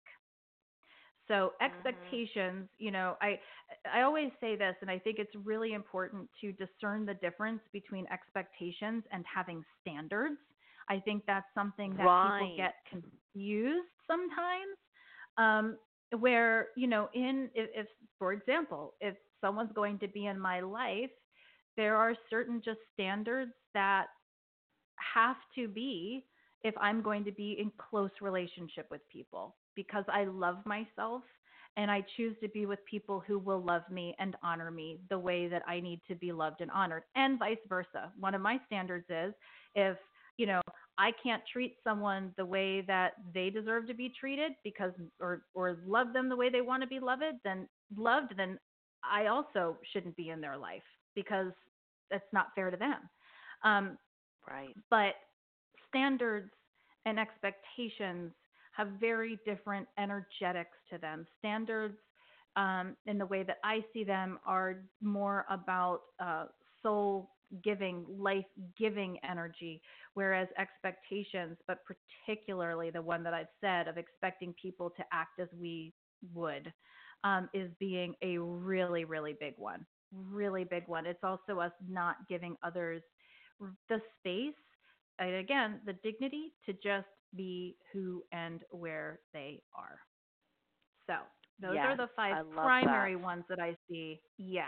So Mhm. expectations, you know, I I always say this, and I think it's really important to discern the difference between expectations and having standards. I think that's something that people Right. get confused sometimes. Um, where, you know, in if, if for example, if someone's going to be in my life, there are certain just standards that have to be if I'm going to be in close relationship with people because I love myself and I choose to be with people who will love me and honor me the way that I need to be loved and honored, and vice versa. One of my standards is if, you know, I can't treat someone the way that they deserve to be treated because or or love them the way they want to be loved, then loved, then I also shouldn't be in their life because that's not fair to them. Um, Right. but standards and expectations have very different energetics to them. Standards, um, in the way that I see them, are more about uh, soul giving, life giving energy, whereas expectations, but particularly the one that I've said of expecting people to act as we would, um, is being a really, really big one. Really big one. It's also us not giving others the space, and again, the dignity to just be who and where they are. So, those are Yes, the five I love that. primary ones that I see. Yes,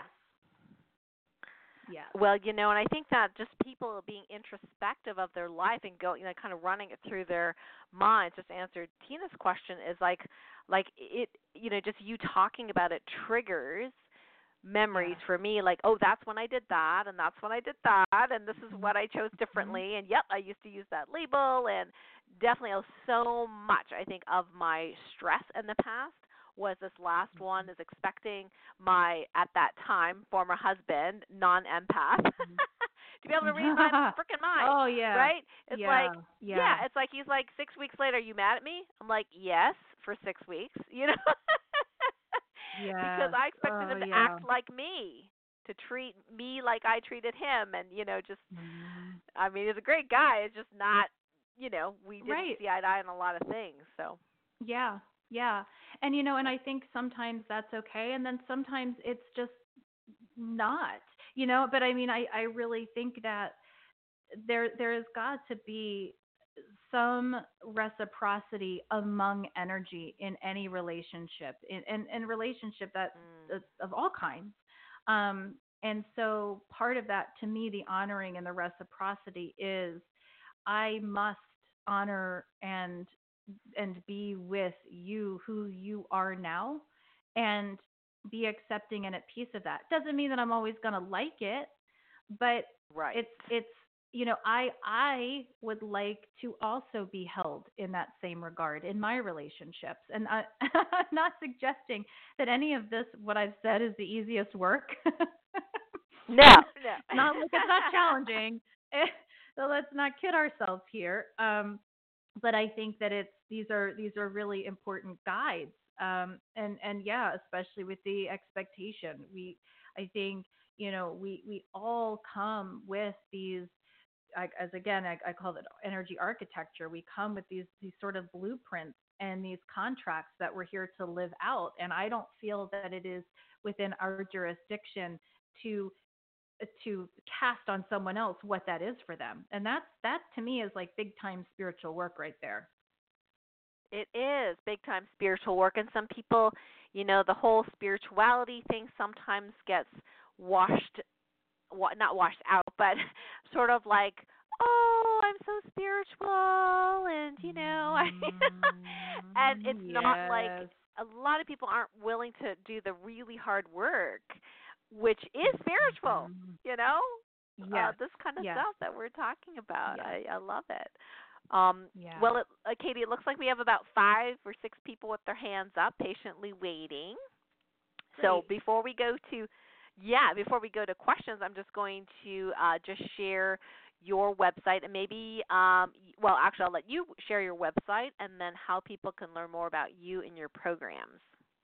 yes. Well, you know, and I think that just people being introspective of their life and go, you know, kind of running it through their minds. Just to answer Tina's question is like, like it, you know, just you talking about it triggers memories Yes. for me. Like, oh, that's when I did that, and that's when I did that, and this is what I chose Mm-hmm. differently. And yep, I used to use that label, and definitely oh, so much. I think of my stress in the past was this last one is expecting my at that time former husband non-empath to be able to read my Mm-hmm. freaking mind, Oh yeah, right? It's like yeah, yeah, yeah, it's like he's like six weeks later, are you mad at me? I'm like yes, for six weeks, you know. Because yes. I expected Oh him to yeah. act like me, to treat me like I treated him, and you know, just Mm-hmm. I mean, he's a great guy. It's just not, you know, we didn't Right. see eye to eye on a lot of things. So Yeah, yeah. And you know, and I think sometimes that's okay, and then sometimes it's just not, you know, but I mean, I I really think that there there has got to be some reciprocity among energy in any relationship, in in, in relationship that mm, of all kinds. Um and so part of that, to me, the honoring and the reciprocity is I must honor and and be with you, who you are now, and be accepting and at peace of that. Doesn't mean that I'm always going to like it, but Right. it's it's you know, I I would like to also be held in that same regard in my relationships. And I, I'm not suggesting that any of this what I've said is the easiest work. No, no. Not like it's not challenging. So let's not kid ourselves here. Um, but I think that it's these are these are really important guides. Um, and and yeah, especially with the expectation, we I think you know we we all come with these. I, as again, I, I call it energy architecture. We come with these these sort of blueprints and these contracts that we're here to live out. And I don't feel that it is within our jurisdiction to to cast on someone else what that is for them. And that's that to me is like big time spiritual work right there. It is big time spiritual work, and some people, you know, the whole spirituality thing sometimes gets washed, wa- not washed out, but sort of like, oh, I'm so spiritual, and you know, and it's Mm, not like yes. a lot of people aren't willing to do the really hard work, which is spiritual, Mhm. you know, uh, Yes. this kind of Yes. stuff that we're talking about. Yes. I, I love it. Um, Yeah. well, it, uh, Katie, it looks like we have about five or six people with their hands up, patiently waiting. So Great. before we go to, yeah, before we go to questions, I'm just going to uh, just share your website and maybe, um, well, actually, I'll let you share your website and then how people can learn more about you and your programs.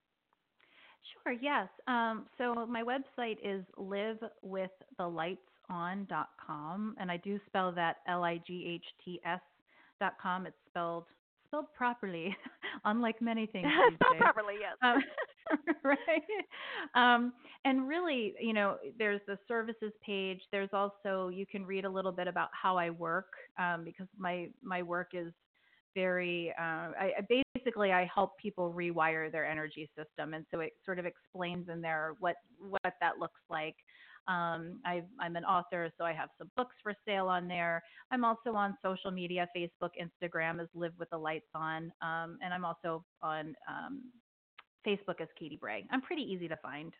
Sure, yes. Um, so my website is live with the lights on dot com, and I do spell that L I G H T S dot com. It's spelled spelled properly, unlike many things these Spell days. properly, yes. Um, right. Um, and really, you know, there's the services page. There's also you can read a little bit about how I work um, because my my work is very. Uh, I, I basically I help people rewire their energy system, and so it sort of explains in there what what that looks like. Um, I, I'm an author, so I have some books for sale on there. I'm also on social media, Facebook, Instagram as Live with the Lights On, um, and I'm also on um, Facebook as Katie Bray. I'm pretty easy to find.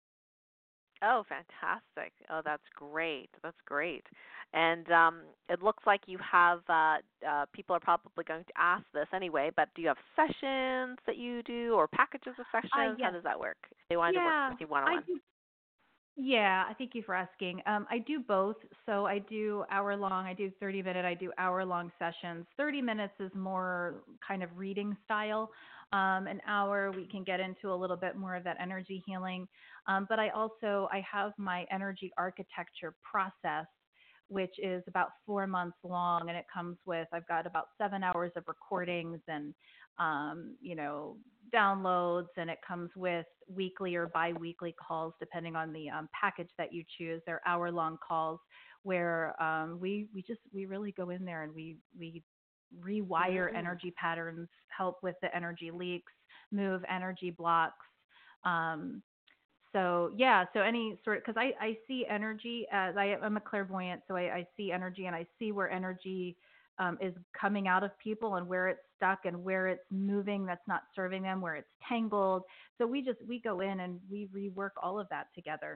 Oh, fantastic. Oh, that's great. That's great. And um, it looks like you have, uh, uh, people are probably going to ask this anyway, but do you have sessions that you do or packages of Uh, sessions? How yes. does that work if they wanted to work Yeah, with you I one-on-one? do. Yeah, I thank you for asking. Um, I do both. So I do hour long, I do thirty minute, I do hour long sessions. thirty minutes is more kind of reading style. Um, an hour we can get into a little bit more of that energy healing. Um, but I also I have my energy architecture process, which is about four months long, and it comes with I've got about seven hours of recordings and um, you know downloads, and it comes with weekly or biweekly calls depending on the um, package that you choose. They're hour long calls where um, we we just we really go in there and we we rewire Mm. energy patterns, help with the energy leaks, move energy blocks. Um, so yeah, so any sort because I, I see energy as I, I'm a clairvoyant, so I, I see energy and I see where energy um, is coming out of people and where it's stuck and where it's moving that's not serving them, where it's tangled. So we just we go in and we rework all of that together.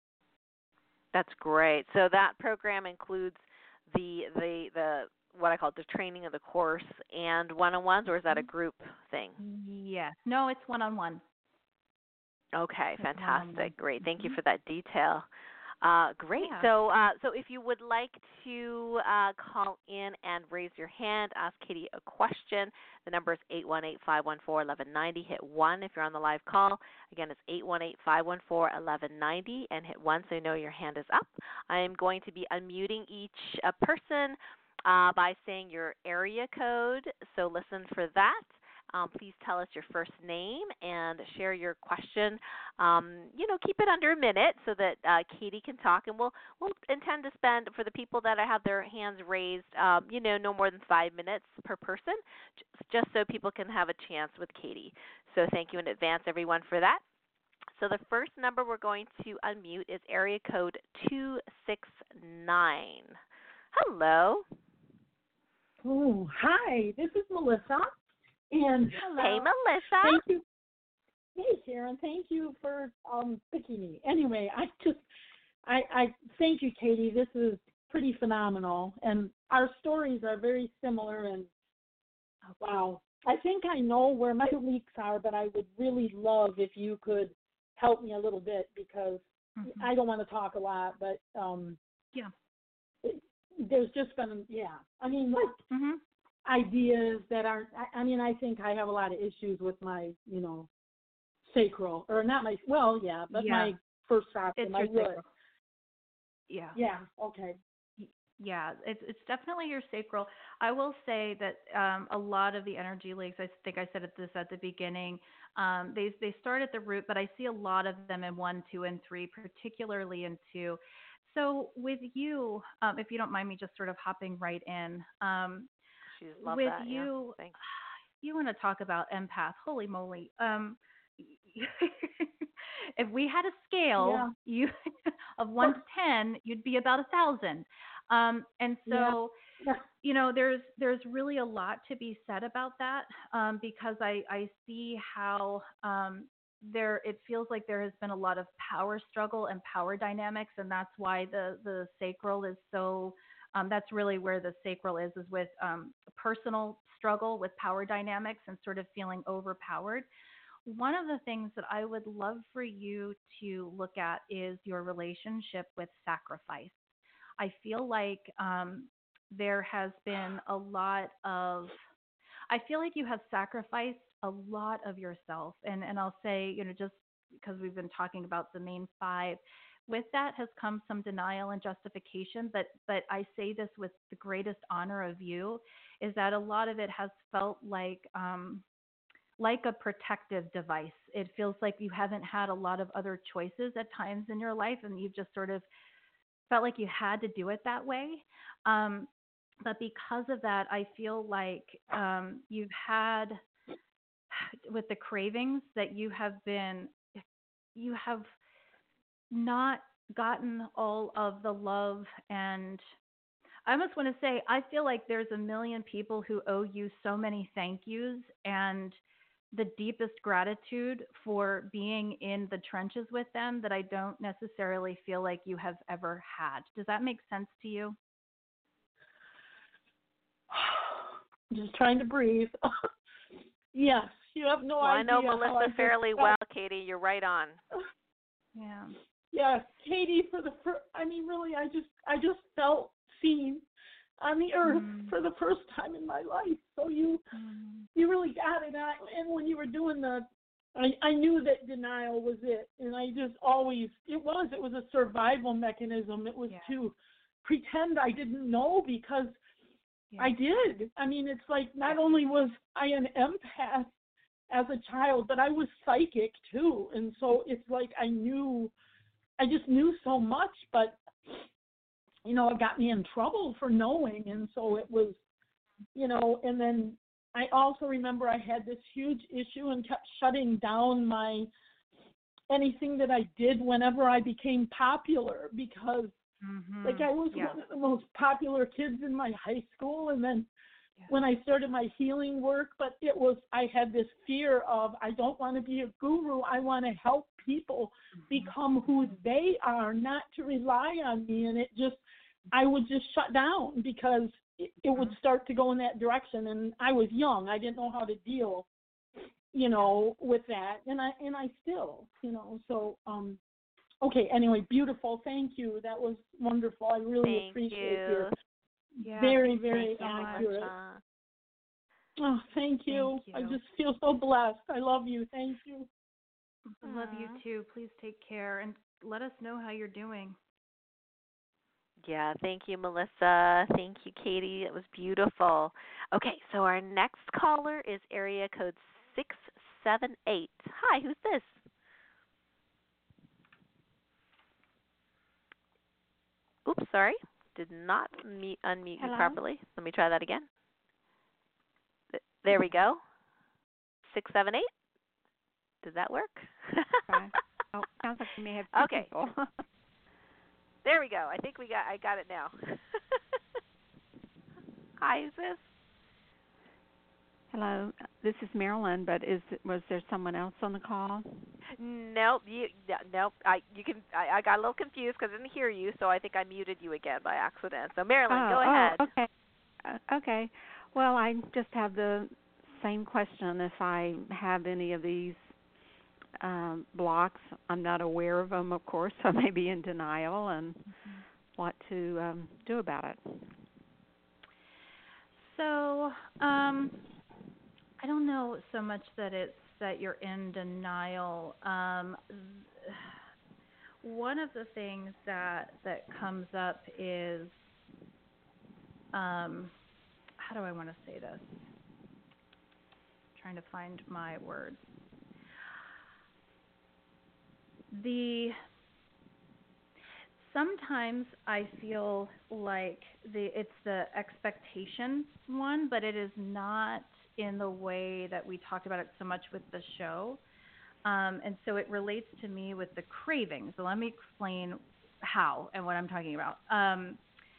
That's great. So that program includes the the the what I call the training of the course and one-on-ones, or is that a group thing? Yes, no, it's one on one. Okay, It's one on one. fantastic. Great. Thank you for that detail. Uh, great. Yeah. So, uh, so if you would like to uh, call in and raise your hand, ask Katie a question, the number is eight one eight, five one four, one one nine zero. Hit one if you're on the live call. Again, it's eight one eight, five one four, one one nine zero, and hit one so you know your hand is up. I am going to be unmuting each uh, person uh, by saying your area code, so listen for that. Um, please tell us your first name and share your question. Um, you know, keep it under a minute so that uh, Katie can talk, and we'll we'll intend to spend for the people that have their hands raised, um, you know, no more than five minutes per person, just so people can have a chance with Katie. So thank you in advance, everyone, for that. So the first number we're going to unmute is area code two six nine. Hello. Oh, hi. This is Melissa. And Hey, Hello. Melissa. thank you. Hey, Sharon. Thank you for um, picking me. Anyway, I just, I, I thank you, Katie. This is pretty phenomenal. And our stories are very similar. And wow, I think I know where my leaks are, but I would really love if you could help me a little bit because Mm-hmm. I don't want to talk a lot, but um, Yeah. it, there's just been, yeah. I mean, like Mm-hmm. ideas that aren't, I, I mean, I think I have a lot of issues with my, you know, sacral, or not my, well, yeah, but Yeah. my first chakra, It's my your root. sacral. Yeah. Yeah, okay. Yeah, it's it's definitely your sacral. I will say that um, a lot of the energy leaks, I think I said this at the beginning, um, they they start at the root, but I see a lot of them in one, two, and three, particularly in two. So with you, um, if you don't mind me just sort of hopping right in, um, She's love with that. Yeah. you, Thanks. you want to talk about empath? Holy moly! Um, if we had a scale, Yeah, you of one to ten, you'd be about a thousand. Um, and yeah, so, yeah, you know, there's there's really a lot to be said about that um, because I I see how um, there it feels like there has been a lot of power struggle and power dynamics, and that's why the the sacral is so. Um, that's really where the sacral is, is with um, personal struggle with power dynamics and sort of feeling overpowered. One of the things that I would love for you to look at is your relationship with sacrifice. I feel like um, there has been a lot of, I feel like you have sacrificed a lot of yourself. And, and I'll say, you know, just because we've been talking about the main five, with that has come some denial and justification. But, but I say this with the greatest honor of you, is that a lot of it has felt like, um, like a protective device. It feels like you haven't had a lot of other choices at times in your life, and you've just sort of felt like you had to do it that way. Um, but because of that, I feel like um, you've had, with the cravings, that you have been, you have not gotten all of the love. And I almost want to say, I feel like there's a million people who owe you so many thank yous and the deepest gratitude for being in the trenches with them that I don't necessarily feel like you have ever had. Does that make sense to you? I'm just trying to breathe. Yes, you have no Well, I know idea how I Melissa just fairly felt. well, Katie. You're right on. Yeah. Yes, Katie, for the first, I mean, really, I just, I just felt seen on the earth Mm. for the first time in my life. So you, Mm. you really got it. And, I, and when you were doing the, I, I knew that denial was it, and I just always, it was, it was a survival mechanism. It was Yeah. to pretend I didn't know because Yeah. I did. I mean, it's like not Yeah. only was I an empath as a child, but I was psychic too, and so it's like I knew, I just knew so much, but you know, it got me in trouble for knowing, and so it was, you know, and then I also remember I had this huge issue and kept shutting down my anything that I did whenever I became popular because Mm-hmm. like I was Yeah. one of the most popular kids in my high school, and then Yeah. when I started my healing work, but it was, I had this fear of, I don't want to be a guru. I want to help people become who they are, not to rely on me. And it just, I would just shut down because it, it would start to go in that direction. And I was young. I didn't know how to deal, you know, with that. And I, and I still, you know, so, um, okay, anyway, beautiful. Thank you. That was wonderful. I really Thank appreciate you. your Yeah. very, very Thank you, accurate. Melissa. Oh, thank you. Thank I you. just feel so blessed. I love you. Thank you. I love you Aw. too. Please take care and let us know how you're doing. Yeah, thank you, Melissa. Thank you, Katie. It was beautiful. Okay, so our next caller is area code six seven eight. Hi, who's this? Oops, sorry. Did not mute, unmute you Hello? properly. Let me try that again. Th- There we go. six seven eight. Does that work? Okay. Oh, sounds like we may have two Okay. people. There we go. I think we got I got it now. Hi, who's this? Hello. this is Marilyn, but is was there someone else on the call? Nope, you nope. I you can. I, I got a little confused because I didn't hear you, so I think I muted you again by accident. So Marilyn, Oh, go ahead. oh, okay, uh, okay. Well, I just have the same question. If I have any of these um, blocks, I'm not aware of them, of course. So I may be in denial, and mm-hmm. what to um, do about it. So, um, I don't know so much that it's that you're in denial. Um, one of the things that that comes up is, um, how do I want to say this? I'm trying to find my words. The Sometimes I feel like the it's the expectation one, but it is not in the way that we talked about it so much with the show. Um, and so it relates to me with the craving. So let me explain how and what I'm talking about. Um,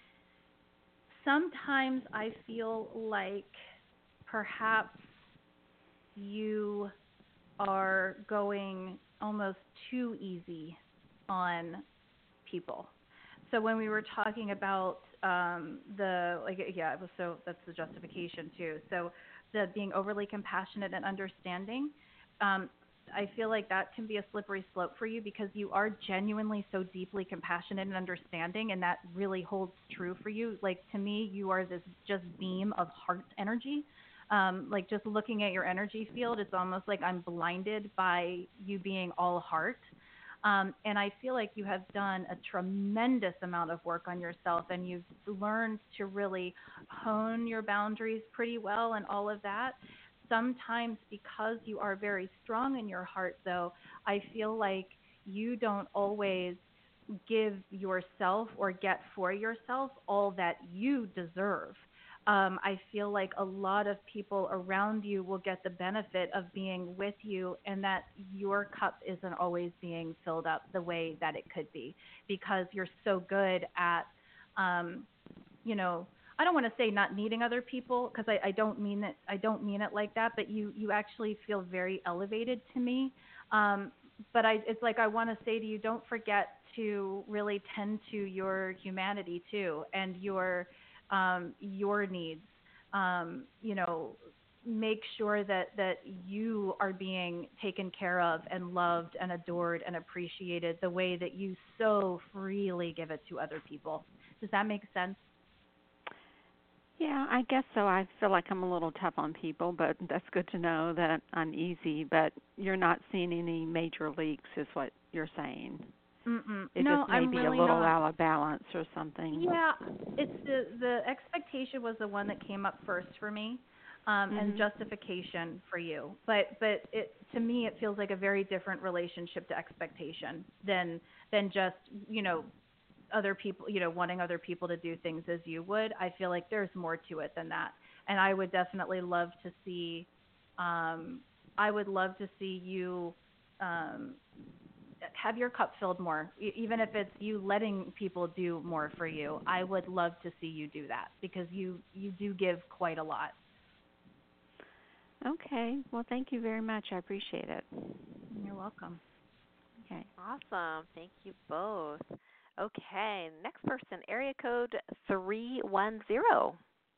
sometimes I feel like perhaps you are going almost too easy on people. So when we were talking about um, the like yeah, it was so that's the justification too. So the being overly compassionate and understanding, um, I feel like that can be a slippery slope for you because you are genuinely so deeply compassionate and understanding, and that really holds true for you. Like to me, you are this just beam of heart energy. Um, like just looking at your energy field, it's almost like I'm blinded by you being all heart. Um, and I feel like you have done a tremendous amount of work on yourself, and you've learned to really hone your boundaries pretty well and all of that. Sometimes because you are very strong in your heart, though, I feel like you don't always give yourself or get for yourself all that you deserve. Um, I feel like a lot of people around you will get the benefit of being with you, and that your cup isn't always being filled up the way that it could be because you're so good at, um, you know, I don't want to say not needing other people because I, I don't mean it. I don't mean it like that. But you, you actually feel very elevated to me. Um, but I, it's like I want to say to you, don't forget to really tend to your humanity too, and your Um, your needs. Um, you know, make sure that, that you are being taken care of and loved and adored and appreciated the way that you so freely give it to other people. Does that make sense? Yeah, I guess so. I feel like I'm a little tough on people, but that's good to know that I'm easy. But you're not seeing any major leaks, is what you're saying. Mm-mm. It No, just may I'm be really a little not. out of balance or something. Yeah, it's the the expectation was the one that came up first for me, um, mm-hmm. and justification for you. But but it to me it feels like a very different relationship to expectation than than just you know other people you know wanting other people to do things as you would. I feel like there's more to it than that, and I would definitely love to see. Um, I would love to see you. Um, have your cup filled more, even if it's you letting people do more for you. I would love to see you do that because you, you do give quite a lot. Okay. Well, thank you very much. I appreciate it. You're welcome. Okay. Awesome. Thank you both. Okay. Next person, area code three one zero.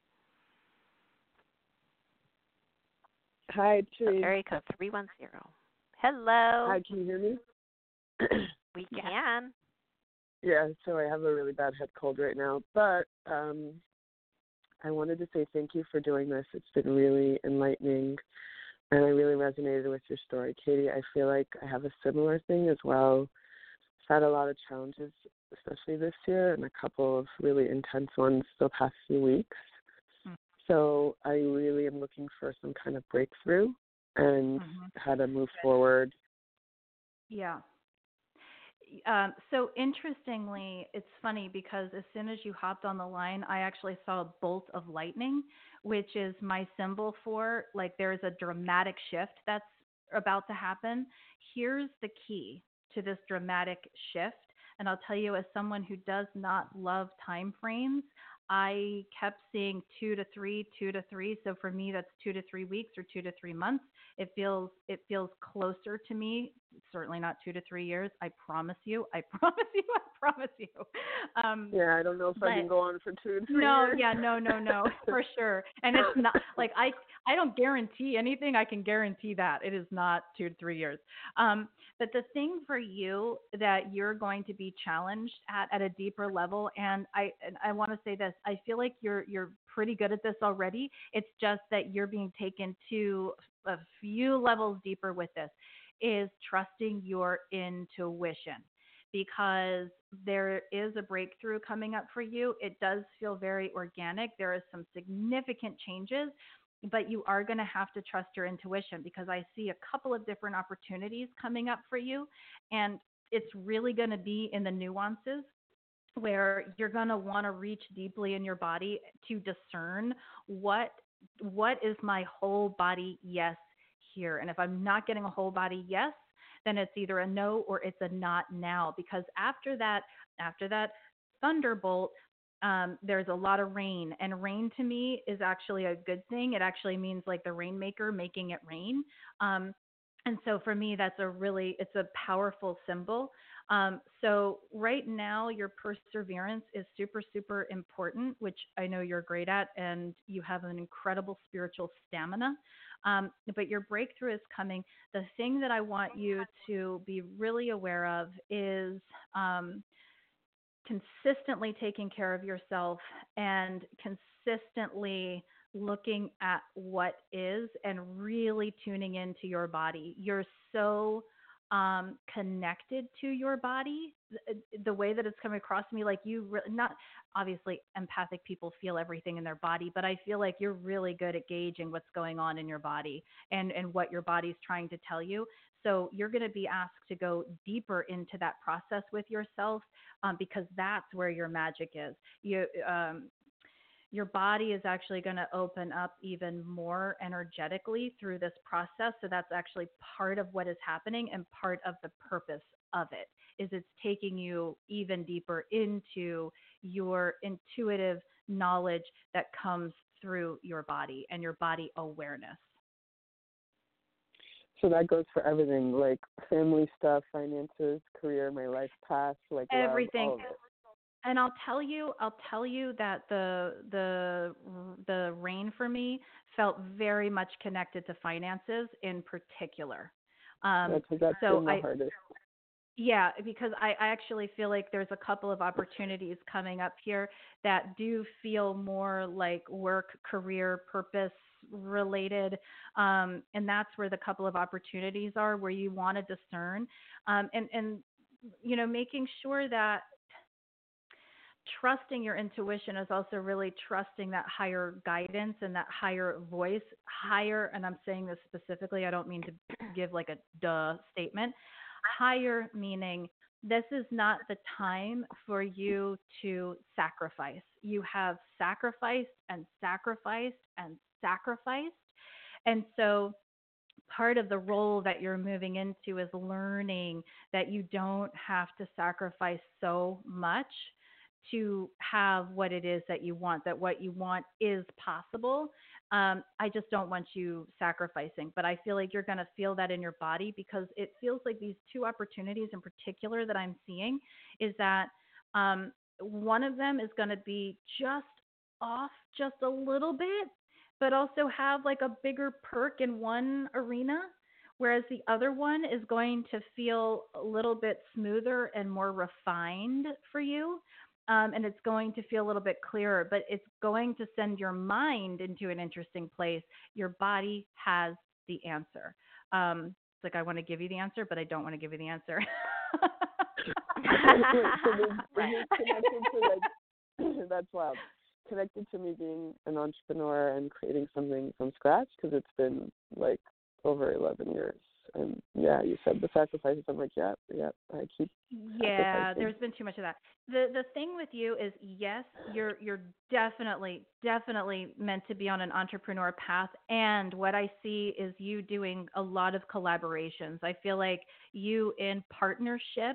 Hi, Tree. So area code three one zero. Hello. Hi, can you hear me? We can. Yeah, so I have a really bad head cold right now, but um, I wanted to say thank you for doing this. It's been really enlightening, and I really resonated with your story, Katie. I feel like I have a similar thing as well. I've had a lot of challenges, especially this year, and a couple of really intense ones the past few weeks. Mm-hmm. So I really am looking for some kind of breakthrough and mm-hmm. how to move forward. Yeah. Um, so interestingly, it's funny because as soon as you hopped on the line, I actually saw a bolt of lightning, which is my symbol for like there's a dramatic shift that's about to happen. Here's the key to this dramatic shift. And I'll tell you, as someone who does not love time frames, I kept seeing two to three, two to three. So for me, that's two to three weeks or two to three months. It feels it feels closer to me. Certainly not two to three years. I promise you. I promise you. I promise you. Um, Yeah, I don't know if but I can go on for two to three no, years. yeah, no, no, no, for sure. And it's not like I I don't guarantee anything. I can guarantee that it is not two to three years. Um, but the thing for you that you're going to be challenged at at a deeper level, and I and I want to say this, I feel like you're you're pretty good at this already. It's just that you're being taken to a few levels deeper with this, is trusting your intuition, because there is a breakthrough coming up for you. It does feel very organic. There is some significant changes, but you are going to have to trust your intuition, because I see a couple of different opportunities coming up for you. And it's really going to be in the nuances where you're going to want to reach deeply in your body to discern what what is my whole body yes here. And if I'm not getting a whole body yes, then it's either a no or it's a not now. Because after that, after that thunderbolt, um, there's a lot of rain, and rain to me is actually a good thing. It actually means like the rainmaker making it rain. Um, and so for me, that's a really, it's a powerful symbol. Um, so right now, your perseverance is super, super important, which I know you're great at, and you have an incredible spiritual stamina. Um, but your breakthrough is coming. The thing that I want you to be really aware of is um, consistently taking care of yourself and consistently looking at what is and really tuning into your body. You're so um, connected to your body. The, the way that it's coming across to me, like you, re- not obviously empathic people feel everything in their body, but I feel like you're really good at gauging what's going on in your body and, and what your body's trying to tell you. So you're going to be asked to go deeper into that process with yourself, um, because that's where your magic is. You, um, your body is actually going to open up even more energetically through this process. So that's actually part of what is happening, and part of the purpose of it is it's taking you even deeper into your intuitive knowledge that comes through your body and your body awareness. So that goes for everything, like family stuff, finances, career, my life path, like everything. love, all of it. And I'll tell you, I'll tell you that the the the rain for me felt very much connected to finances in particular. Um, That's, that's so been the I, hardest. yeah, because I, I actually feel like there's a couple of opportunities coming up here that do feel more like work, career, purpose related. Um, and that's where the couple of opportunities are, where you want to discern, um, and, and, you know, making sure that trusting your intuition is also really trusting that higher guidance and that higher voice, higher, and I'm saying this specifically, I don't mean to give like a duh statement, higher meaning this is not the time for you to sacrifice. You have sacrificed and sacrificed and sacrificed. And so part of the role that you're moving into is learning that you don't have to sacrifice so much to have what it is that you want, that what you want is possible. Um, I just don't want you sacrificing, but I feel like you're going to feel that in your body, because it feels like these two opportunities in particular that I'm seeing is that um, one of them is going to be just off just a little bit, but also have like a bigger perk in one arena, whereas the other one is going to feel a little bit smoother and more refined for you. Um, and it's going to feel a little bit clearer, but it's going to send your mind into an interesting place. Your body has the answer. Um, it's like I want to give you the answer, but I don't want to give you the answer. Connected to like, that's wild. Connected to me being an entrepreneur and creating something from scratch, because it's been like over eleven years. And yeah, you said the sacrifices. I'm like, yeah, yeah, I keep Yeah, there's been too much of that. The the thing with you is, yes, you're you're definitely definitely meant to be on an entrepreneur path, and what I see is you doing a lot of collaborations. I feel like you in partnership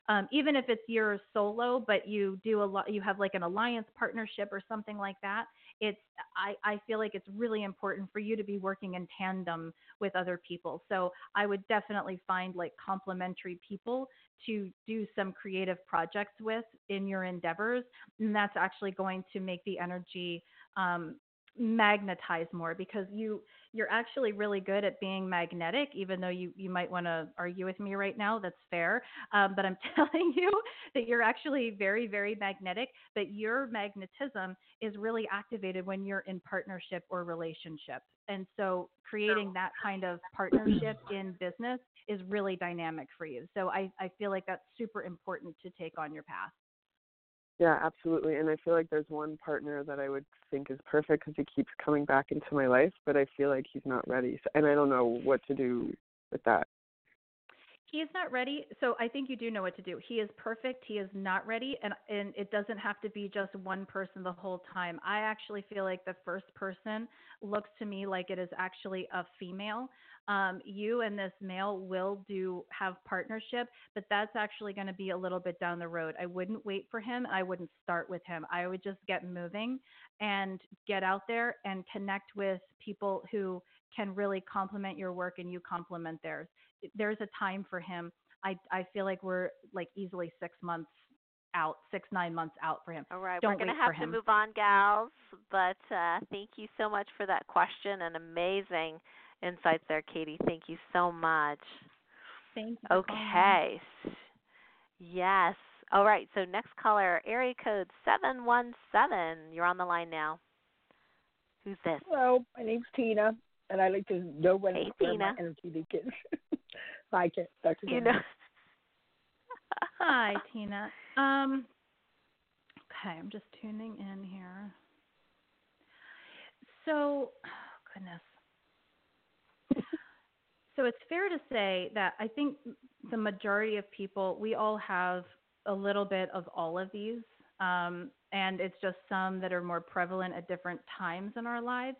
Um, even if it's your solo, but you do a lot, you have like an alliance partnership or something like that. It's I, I feel like it's really important for you to be working in tandem with other people. So I would definitely find like complementary people to do some creative projects with in your endeavors, and that's actually going to make the energy um, magnetize more because you you're actually really good at being magnetic, even though you you might want to argue with me right now. That's fair, um, but I'm telling you that you're actually very very magnetic, but your magnetism is really activated when you're in partnership or relationship. And so creating that kind of partnership in business is really dynamic for you. So I, I feel like that's super important to take on your path. Yeah, absolutely. And I feel like there's one partner that I would think is perfect because he keeps coming back into my life, but I feel like he's not ready. So, and I don't know what to do with that. He is not ready. So I think you do know what to do. He is perfect. He is not ready. And, and it doesn't have to be just one person the whole time. I actually feel like the first person looks to me like it is actually a female. Um, you and this male will do have partnership, but that's actually going to be a little bit down the road. I wouldn't wait for him. I wouldn't start with him. I would just get moving and get out there and connect with people who can really complement your work and you complement theirs. There's a time for him. I I feel like we're like easily six months out, six, nine months out for him. All right, Don't we're going to wait have for to him. move on, gals, but uh, thank you so much for that question and amazing insights there, Katie. Thank you so much. Thank you. Okay. Yes. All right, so next caller, area code seven one seven. You're on the line now. Who's this? Hello, my name's Tina, and I like to know when Hey, where Tina. my energy leak is. Hi, Doctor You know. Hi, Tina. Um, okay, I'm just tuning in here. So, oh, goodness. So it's fair to say that I think the majority of people, we all have a little bit of all of these, um, and it's just some that are more prevalent at different times in our lives.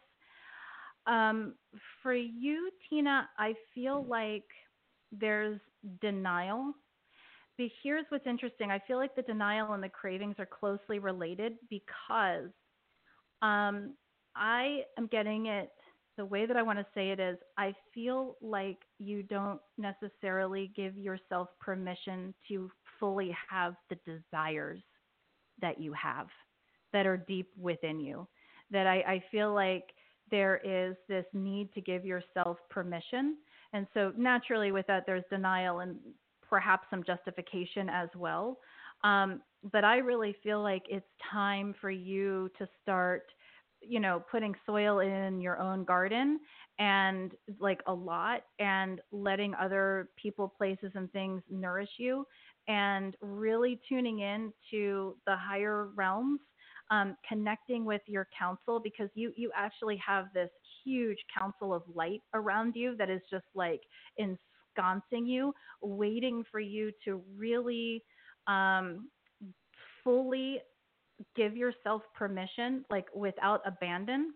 Um, for you, Tina, I feel like there's denial. But here's what's interesting. I feel like the denial and the cravings are closely related because um, I am getting it. The way that I want to say it is I feel like you don't necessarily give yourself permission to fully have the desires that you have that are deep within you. That I, I feel like there is this need to give yourself permission. And so naturally with that, there's denial and perhaps some justification as well. Um, but I really feel like it's time for you to start, you know, putting soil in your own garden and like a lot and letting other people, places, and things nourish you and really tuning in to the higher realms, um, connecting with your council because you, you actually have this huge council of light around you that is just like ensconcing you, waiting for you to really um, fully give yourself permission, like without abandon,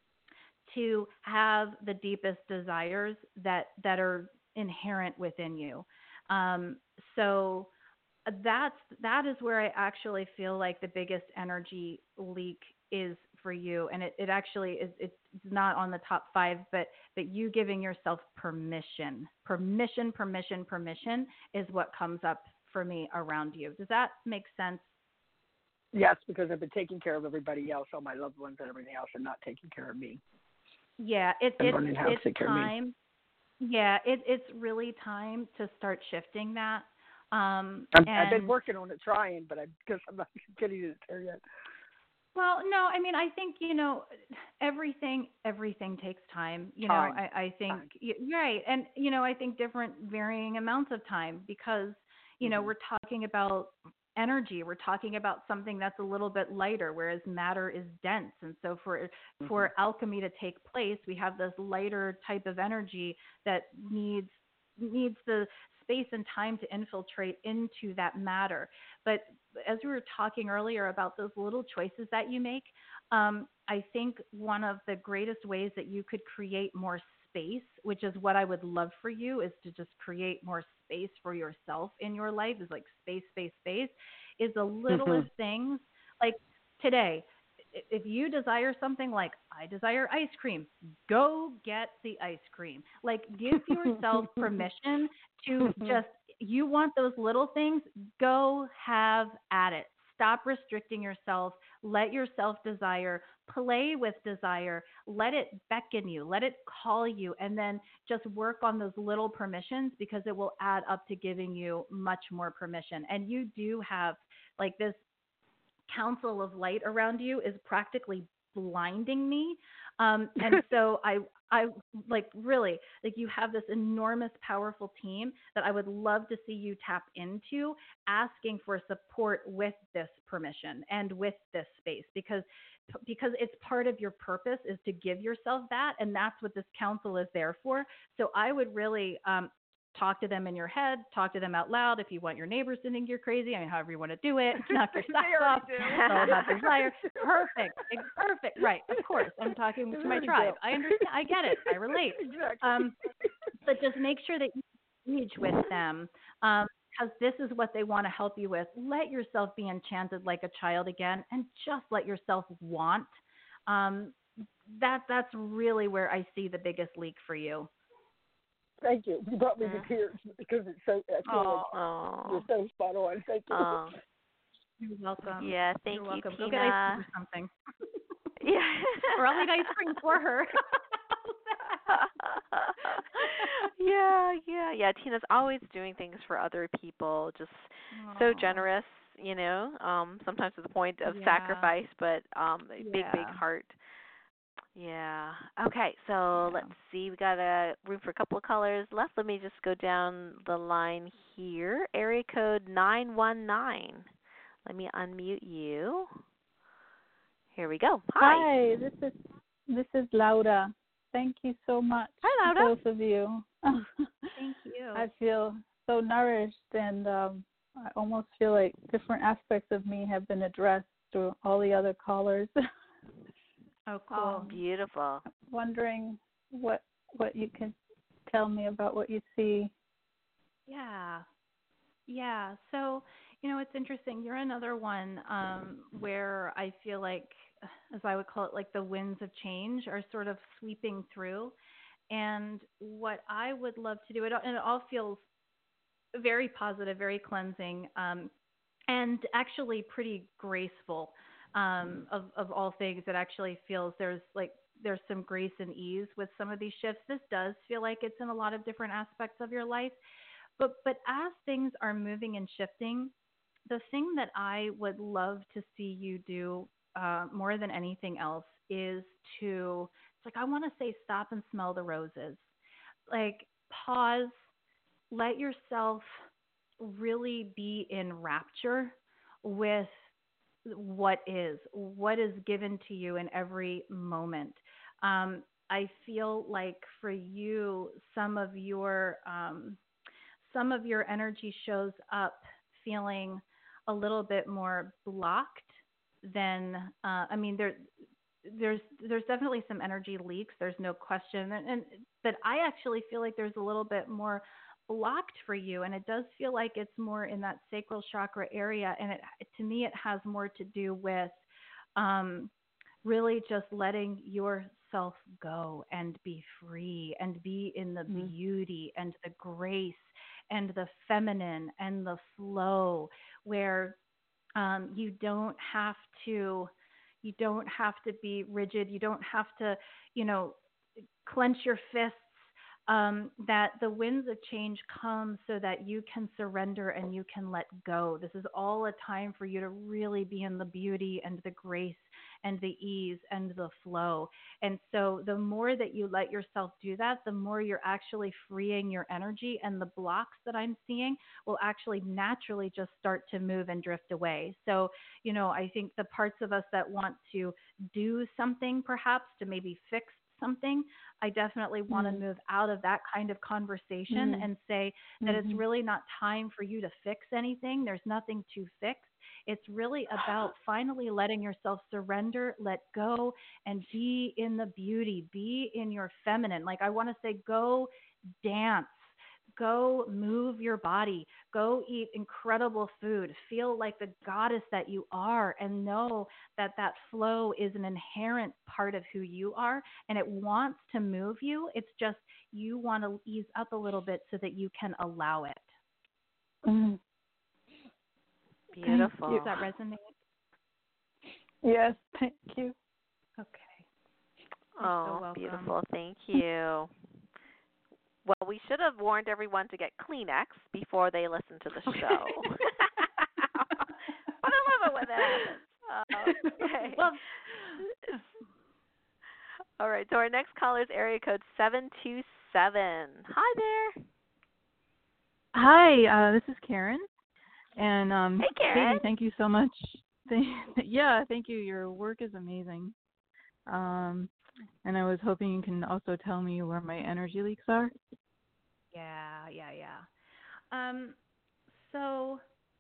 to have the deepest desires that that are inherent within you. Um, so that's that is where I actually feel like the biggest energy leak is for you, and it, it actually is. It's not on the top five, but but you giving yourself permission, permission, permission, permission is what comes up for me around you. Does that make sense? Yes, because I've been taking care of everybody else, all my loved ones and everything else, and not taking care of me. Yeah, it, I'm it's learning how to it's take care of me. time. Yeah, it, it's really time to start shifting that. Um, I've, and, I've been working on it, trying, but I guess I'm not getting it there yet. Well, no, I mean, I think, you know, everything, everything takes time. You Time. know, I, I think, Time. y- right. And, you know, I think different varying amounts of time because, you know, Mhm. we're talking about energy. We're talking about something that's a little bit lighter, whereas matter is dense. And so for, Mhm. for alchemy to take place, we have this lighter type of energy that needs, needs the space and time to infiltrate into that matter. But as we were talking earlier about those little choices that you make, um, I think one of the greatest ways that you could create more space, which is what I would love for you, is to just create more space for yourself in your life, is like space, space, space, is the littlest Mm-hmm. things. Like today, if you desire something like I desire ice cream, go get the ice cream. Like give yourself permission to just, you want those little things, go have at it. Stop restricting yourself. Let yourself desire, play with desire, let it beckon you, let it call you, and then just work on those little permissions, because it will add up to giving you much more permission. And you do have like this council of light around you is practically blinding me. Um, and so I, I like really like you have this enormous, powerful team that I would love to see you tap into, asking for support with this permission and with this space, because because it's part of your purpose is to give yourself that, and that's what this council is there for. So I would really um, talk to them in your head, talk to them out loud. If you want your neighbors to think you're crazy, I mean, however you want to do it, knock your socks off. It's all about desire. Perfect. Perfect. Right. Of course. I'm talking to my tribe. I understand. I get it. I relate. Exactly. Um, but just make sure that you engage with them, um, because this is what they want to help you with. Let yourself be enchanted like a child again, and just let yourself want. Um, that that's really where I see the biggest leak for you. Thank you. You brought me to tears because it's so. I feel Oh, like you're so spot on. Thank you. oh, You're welcome. yeah. Thank You're you, welcome. Tina. Go get ice cream or something. Yeah. Or I'll eat ice cream for her. yeah, yeah, yeah. Tina's always doing things for other people, just so Aw. generous, you know, um, sometimes to the point of Yeah. sacrifice, but um a big, big Yeah. heart. Yeah. Okay, so Yeah. let's see. We got a room for a couple of callers left. Let me just go down the line here. Area code nine one nine. Let me unmute you. Here we go. Hi. Hi, this is this is Laura. Thank you so much, Hi, Laura. both of you. Thank you. I feel so nourished, and um, I almost feel like different aspects of me have been addressed through all the other callers. Oh, cool. Um, Beautiful. wondering what what you can tell me about what you see. Yeah. Yeah. So, you know, it's interesting. You're another one um, where I feel like, as I would call it, like the winds of change are sort of sweeping through. And what I would love to do, it, and it all feels very positive, very cleansing, um, and actually pretty graceful. Um, of, of all things, it actually feels there's like there's some grace and ease with some of these shifts. This does feel like it's in a lot of different aspects of your life. But but as things are moving and shifting, the thing that I would love to see you do uh, more than anything else is to, it's like I want to say stop and smell the roses. Like pause, let yourself really be in rapture with what is, what is given to you in every moment. Um, I feel like for you, some of your um, some of your energy shows up feeling a little bit more blocked than. Uh, I mean, there there's there's definitely some energy leaks. There's no question, and, and but I actually feel like there's a little bit more blocked for you, and it does feel like it's more in that sacral chakra area, and it to me it has more to do with um, really just letting yourself go and be free and be in the Mm-hmm. beauty and the grace and the feminine and the flow, where um, you don't have to you don't have to be rigid, you don't have to, you know, clench your fists. Um, that the winds of change come so that you can surrender and you can let go. This is all a time for you to really be in the beauty and the grace and the ease and the flow. And so the more that you let yourself do that, the more you're actually freeing your energy, and the blocks that I'm seeing will actually naturally just start to move and drift away. So, you know, I think the parts of us that want to do something perhaps to maybe fix something, I definitely want to Mm. move out of that kind of conversation Mm. and say that it's Mhm. really not time for you to fix anything. There's nothing to fix. It's really about finally letting yourself surrender, let go, and be in the beauty, be in your feminine. Like I want to say, go dance. Go move your body. Go eat incredible food. Feel like the goddess that you are, and know that that flow is an inherent part of who you are, and it wants to move you. It's just you want to ease up a little bit so that you can allow it. Mm. Beautiful. Does that resonate? Yes, thank you. Okay. You're Oh, so welcome. beautiful. Thank you. Well, we should have warned everyone to get Kleenex before they listen to the show. But I love it when that happens. Uh, okay. Well, all right. So our next caller is area code seven two seven. Hi there. Hi, uh, this is Karen. And um, hey, Karen. Katie, thank you so much. Thank, yeah, thank you. Your work is amazing. Um, and I was hoping you can also tell me where my energy leaks are. Yeah, yeah, yeah. Um, so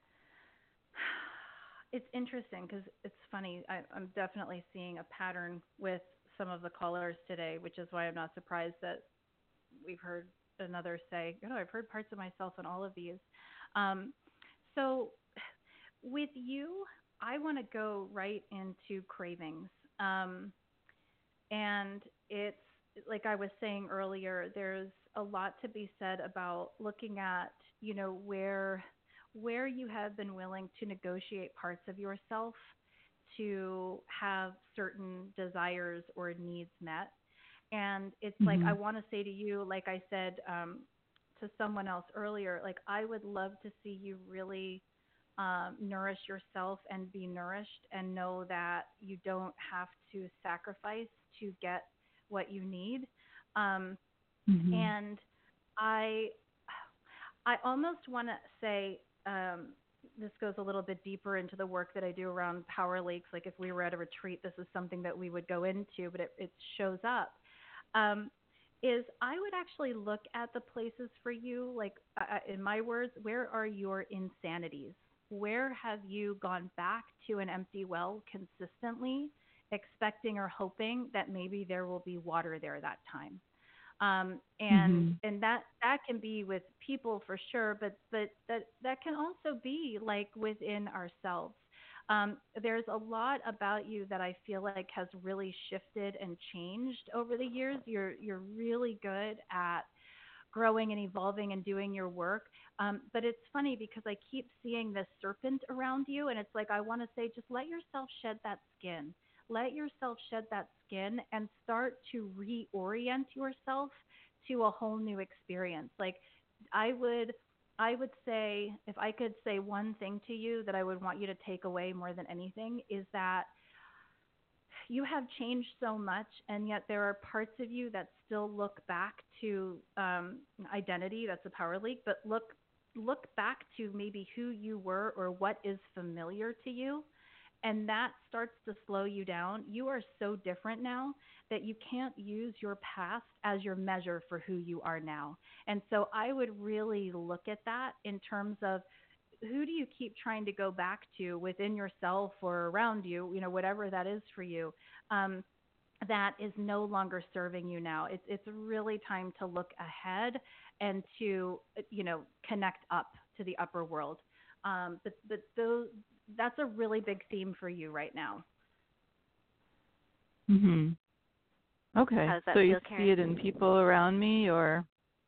it's interesting because it's funny. I, I'm definitely seeing a pattern with some of the callers today, which is why I'm not surprised that we've heard another say, you know, I've heard parts of myself in all of these. Um, so with you, I want to go right into cravings. Um, and it's like I was saying earlier, there's a lot to be said about looking at, you know, where where you have been willing to negotiate parts of yourself to have certain desires or needs met. And it's mm-hmm. like I want to say to you, like I said um, to someone else earlier, like I would love to see you really um, nourish yourself and be nourished, and know that you don't have to sacrifice to get what you need. Um, mm-hmm. And I, I almost want to say, um, this goes a little bit deeper into the work that I do around Power Leaks. Like if we were at a retreat, this is something that we would go into, but it, it shows up. Um, is I would actually look at the places for you, like uh, in my words, where are your insanities? Where have you gone back to an empty well consistently, expecting or hoping that maybe there will be water there that time? Um, and mm-hmm. and that, that can be with people for sure, but, but that, that can also be like within ourselves. Um, there's a lot about you that I feel like has really shifted and changed over the years. You're you're really good at growing and evolving and doing your work. Um, but it's funny because I keep seeing this serpent around you, and it's like I want to say, just let yourself shed that skin. Let yourself shed that skin and start to reorient yourself to a whole new experience. Like I would I would say, if I could say one thing to you that I would want you to take away more than anything, is that you have changed so much, and yet there are parts of you that still look back to um, identity. That's a power leak, but look look back to maybe who you were or what is familiar to you. And that starts to slow you down. You are so different now that you can't use your past as your measure for who you are now. And so I would really look at that in terms of, who do you keep trying to go back to within yourself or around you, you know, whatever that is for you, um, that is no longer serving you now. It's it's really time to look ahead and to, you know, connect up to the upper world. Um, but but those that's a really big theme for you right now. Mhm. Okay. So you feel, see it in people around me, or?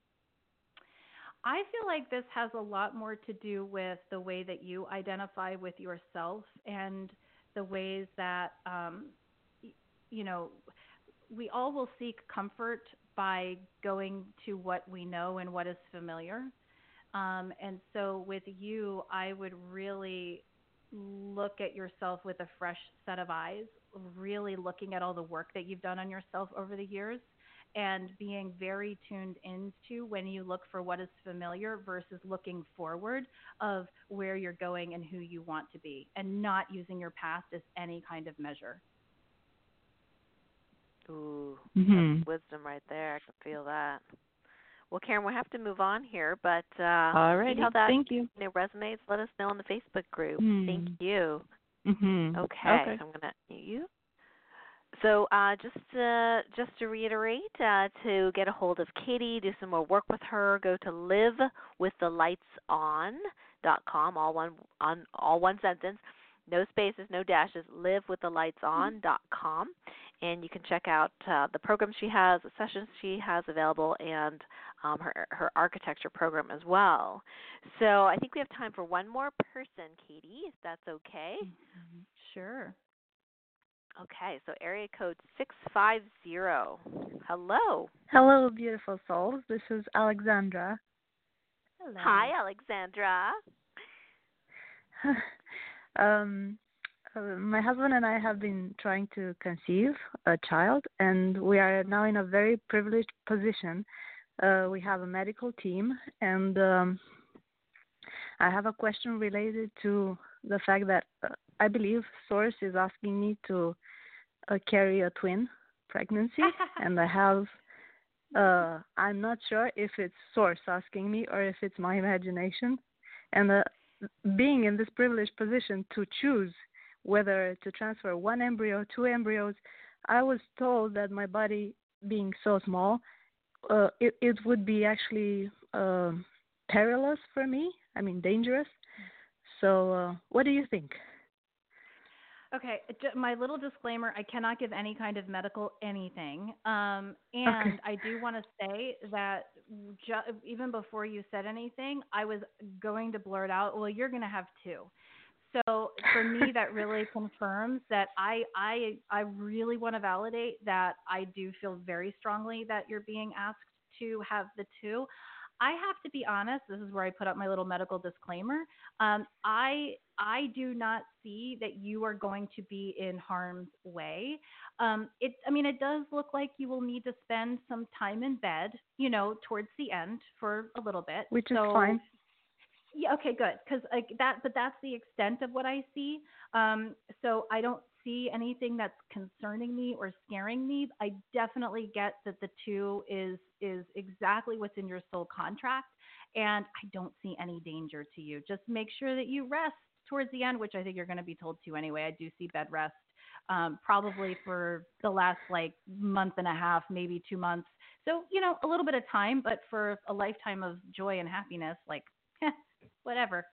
I feel like this has a lot more to do with the way that you identify with yourself and the ways that, um, you know, we all will seek comfort by going to what we know and what is familiar. Um, and so with you, I would really look at yourself with a fresh set of eyes, really looking at all the work that you've done on yourself over the years, and being very tuned into when you look for what is familiar versus looking forward of where you're going and who you want to be, and not using your past as any kind of measure. Ooh, mm-hmm. that's wisdom right there. I can feel that. Well, Karen, we'll have to move on here, but uh, All right. see how that Thank you. you know, resonates. Let us know on the Facebook group. Hmm. Thank you. Mhm. Okay, Okay. so I'm going to mute you. So uh, just to, just to reiterate, uh, to get a hold of Katie, do some more work with her, go to live with the lights on dot com, all one on all one sentence, no spaces, no dashes, live with the lights on dot com, and you can check out uh, the programs she has, the sessions she has available, and um, her her architecture program as well. So I think we have time for one more person, Katie, if that's okay. Mm-hmm. Sure. Okay, so area code six five zero. Hello. Hello, beautiful souls. This is Alexandra. Hello. Hi, Alexandra. um, uh, my husband and I have been trying to conceive a child, and we are now in a very privileged position. Uh, we have a medical team, and um, I have a question related to the fact that uh, I believe Source is asking me to uh, carry a twin pregnancy, and I have, uh, I'm not sure if it's Source asking me or if it's my imagination. And uh, being in this privileged position to choose whether to transfer one embryo, two embryos, I was told that my body being so small, uh, it, it would be actually uh, perilous for me, I mean dangerous. So uh, what do you think? Okay, j- my little disclaimer, I cannot give any kind of medical anything. Um, and Okay. I do want to say that ju- even before you said anything, I was going to blurt out, well, you're going to have two. So for me, that really confirms that I, I, I really want to validate that I do feel very strongly that you're being asked to have the two. I have to be honest. This is where I put up my little medical disclaimer. Um, I I do not see that you are going to be in harm's way. Um, it I mean, it does look like you will need to spend some time in bed, you know, towards the end for a little bit. Which is so, fine. Yeah. Okay. Good. Because like that, but that's the extent of what I see. Um, so I don't see anything that's concerning me or scaring me. I definitely get that the two is is exactly what's in your soul contract, and I don't see any danger to you. Just make sure that you rest towards the end, which I think you're going to be told to anyway. I do see bed rest, um, probably for the last like month and a half, maybe two months. So you know, a little bit of time, but for a lifetime of joy and happiness, like whatever.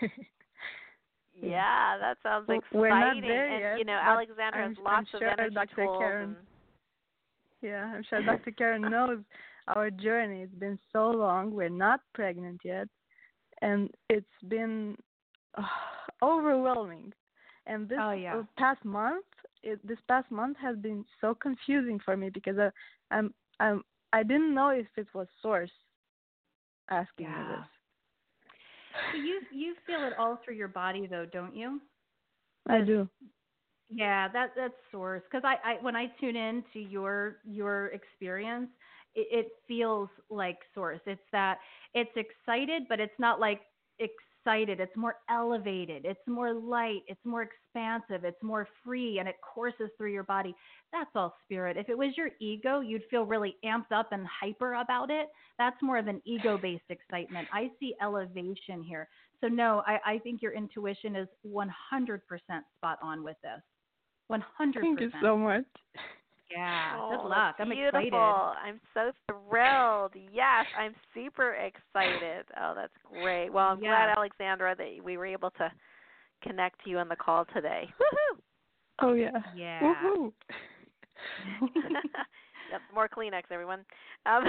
Yeah, that sounds Well, exciting. we're not there and yet, you know, but Alexandra I'm, has lots I'm of sure energy Doctor tools. Karen, And... Yeah, I'm sure Doctor Karen knows our journey. It's been so long. We're not pregnant yet, and it's been uh, overwhelming. And this Oh, yeah. uh, past month, it, this past month has been so confusing for me because I, I'm, I'm, I didn't know if it was Source asking Yeah. me this. You you feel it all through your body though, don't you? I do. Yeah, that that's Source. Because I, I when I tune in to your your experience, it, it feels like Source. It's that it's excited, but it's not like excited. It's more elevated. It's more light. It's more expansive. It's more free, and it courses through your body. That's all spirit. If it was your ego, you'd feel really amped up and hyper about it. That's more of an ego-based excitement. I see elevation here. So no, I, I think your intuition is one hundred percent spot on with this. one hundred percent. Thank you so much. Yeah, Oh, good luck. that's I'm beautiful. excited. I'm so thrilled. Yes, I'm super excited. Oh, that's great. Well, I'm Yeah. glad, Alexandra, that we were able to connect to you on the call today. Woohoo! Oh yeah. Yeah. Woohoo. Yep, more Kleenex, everyone. Um,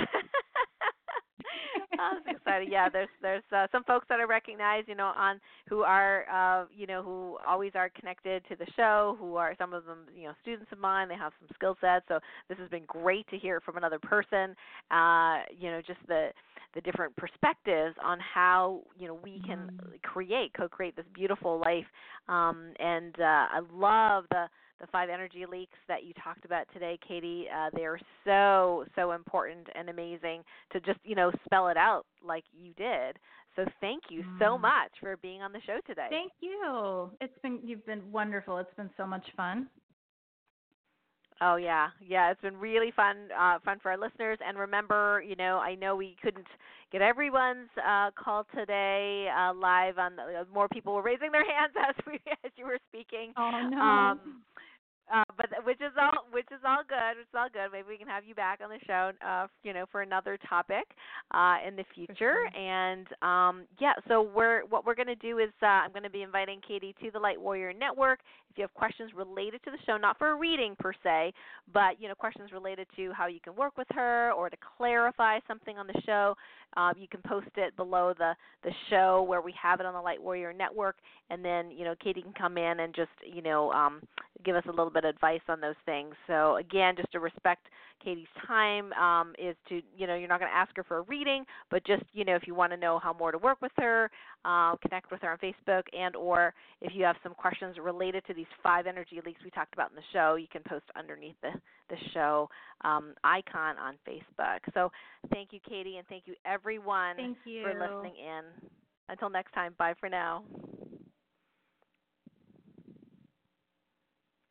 I was excited. Yeah, there's there's uh, some folks that I recognize, you know, on who are, uh, you know, who always are connected to the show. Who are some of them, you know, students of mine. They have some skill sets. So this has been great to hear from another person. Uh, you know, just the the different perspectives on how you know we can Mm. create, co-create this beautiful life. Um, and uh, I love the. the five energy leaks that you talked about today, Katie. Uh, they are so, so important and amazing to just, you know, spell it out like you did. So thank you so Mm. much for being on the show today. Thank you. It's been you've been wonderful. It's been so much fun. Oh yeah, yeah. It's been really fun, uh, fun for our listeners. And remember, you know, I know we couldn't get everyone's uh, call today uh, live. On the, uh, more people were raising their hands as we as you were speaking. Oh no. Um, Uh, but which is all which is all good. It's all good. Maybe we can have you back on the show, uh, you know, for another topic uh, in the future. Sure. And um, yeah, so we're what we're going to do is uh, I'm going to be inviting Katie to the Light Warrior Network. If you have questions related to the show, not for a reading per se, but you know, questions related to how you can work with her or to clarify something on the show, uh, you can post it below the the show where we have it on the Light Warrior Network, and then you know, Katie can come in and just you know um, give us a little bit of advice on those things. So again, just to respect Katie's time um, is to, you know, you're not going to ask her for a reading, but just, you know, if you want to know how more to work with her, uh, connect with her on Facebook, and or if you have some questions related to these five energy leaks we talked about in the show, you can post underneath the, the show um, icon on Facebook. So thank you, Katie, and thank you, everyone, Thank you for listening in. Until next time, bye for now.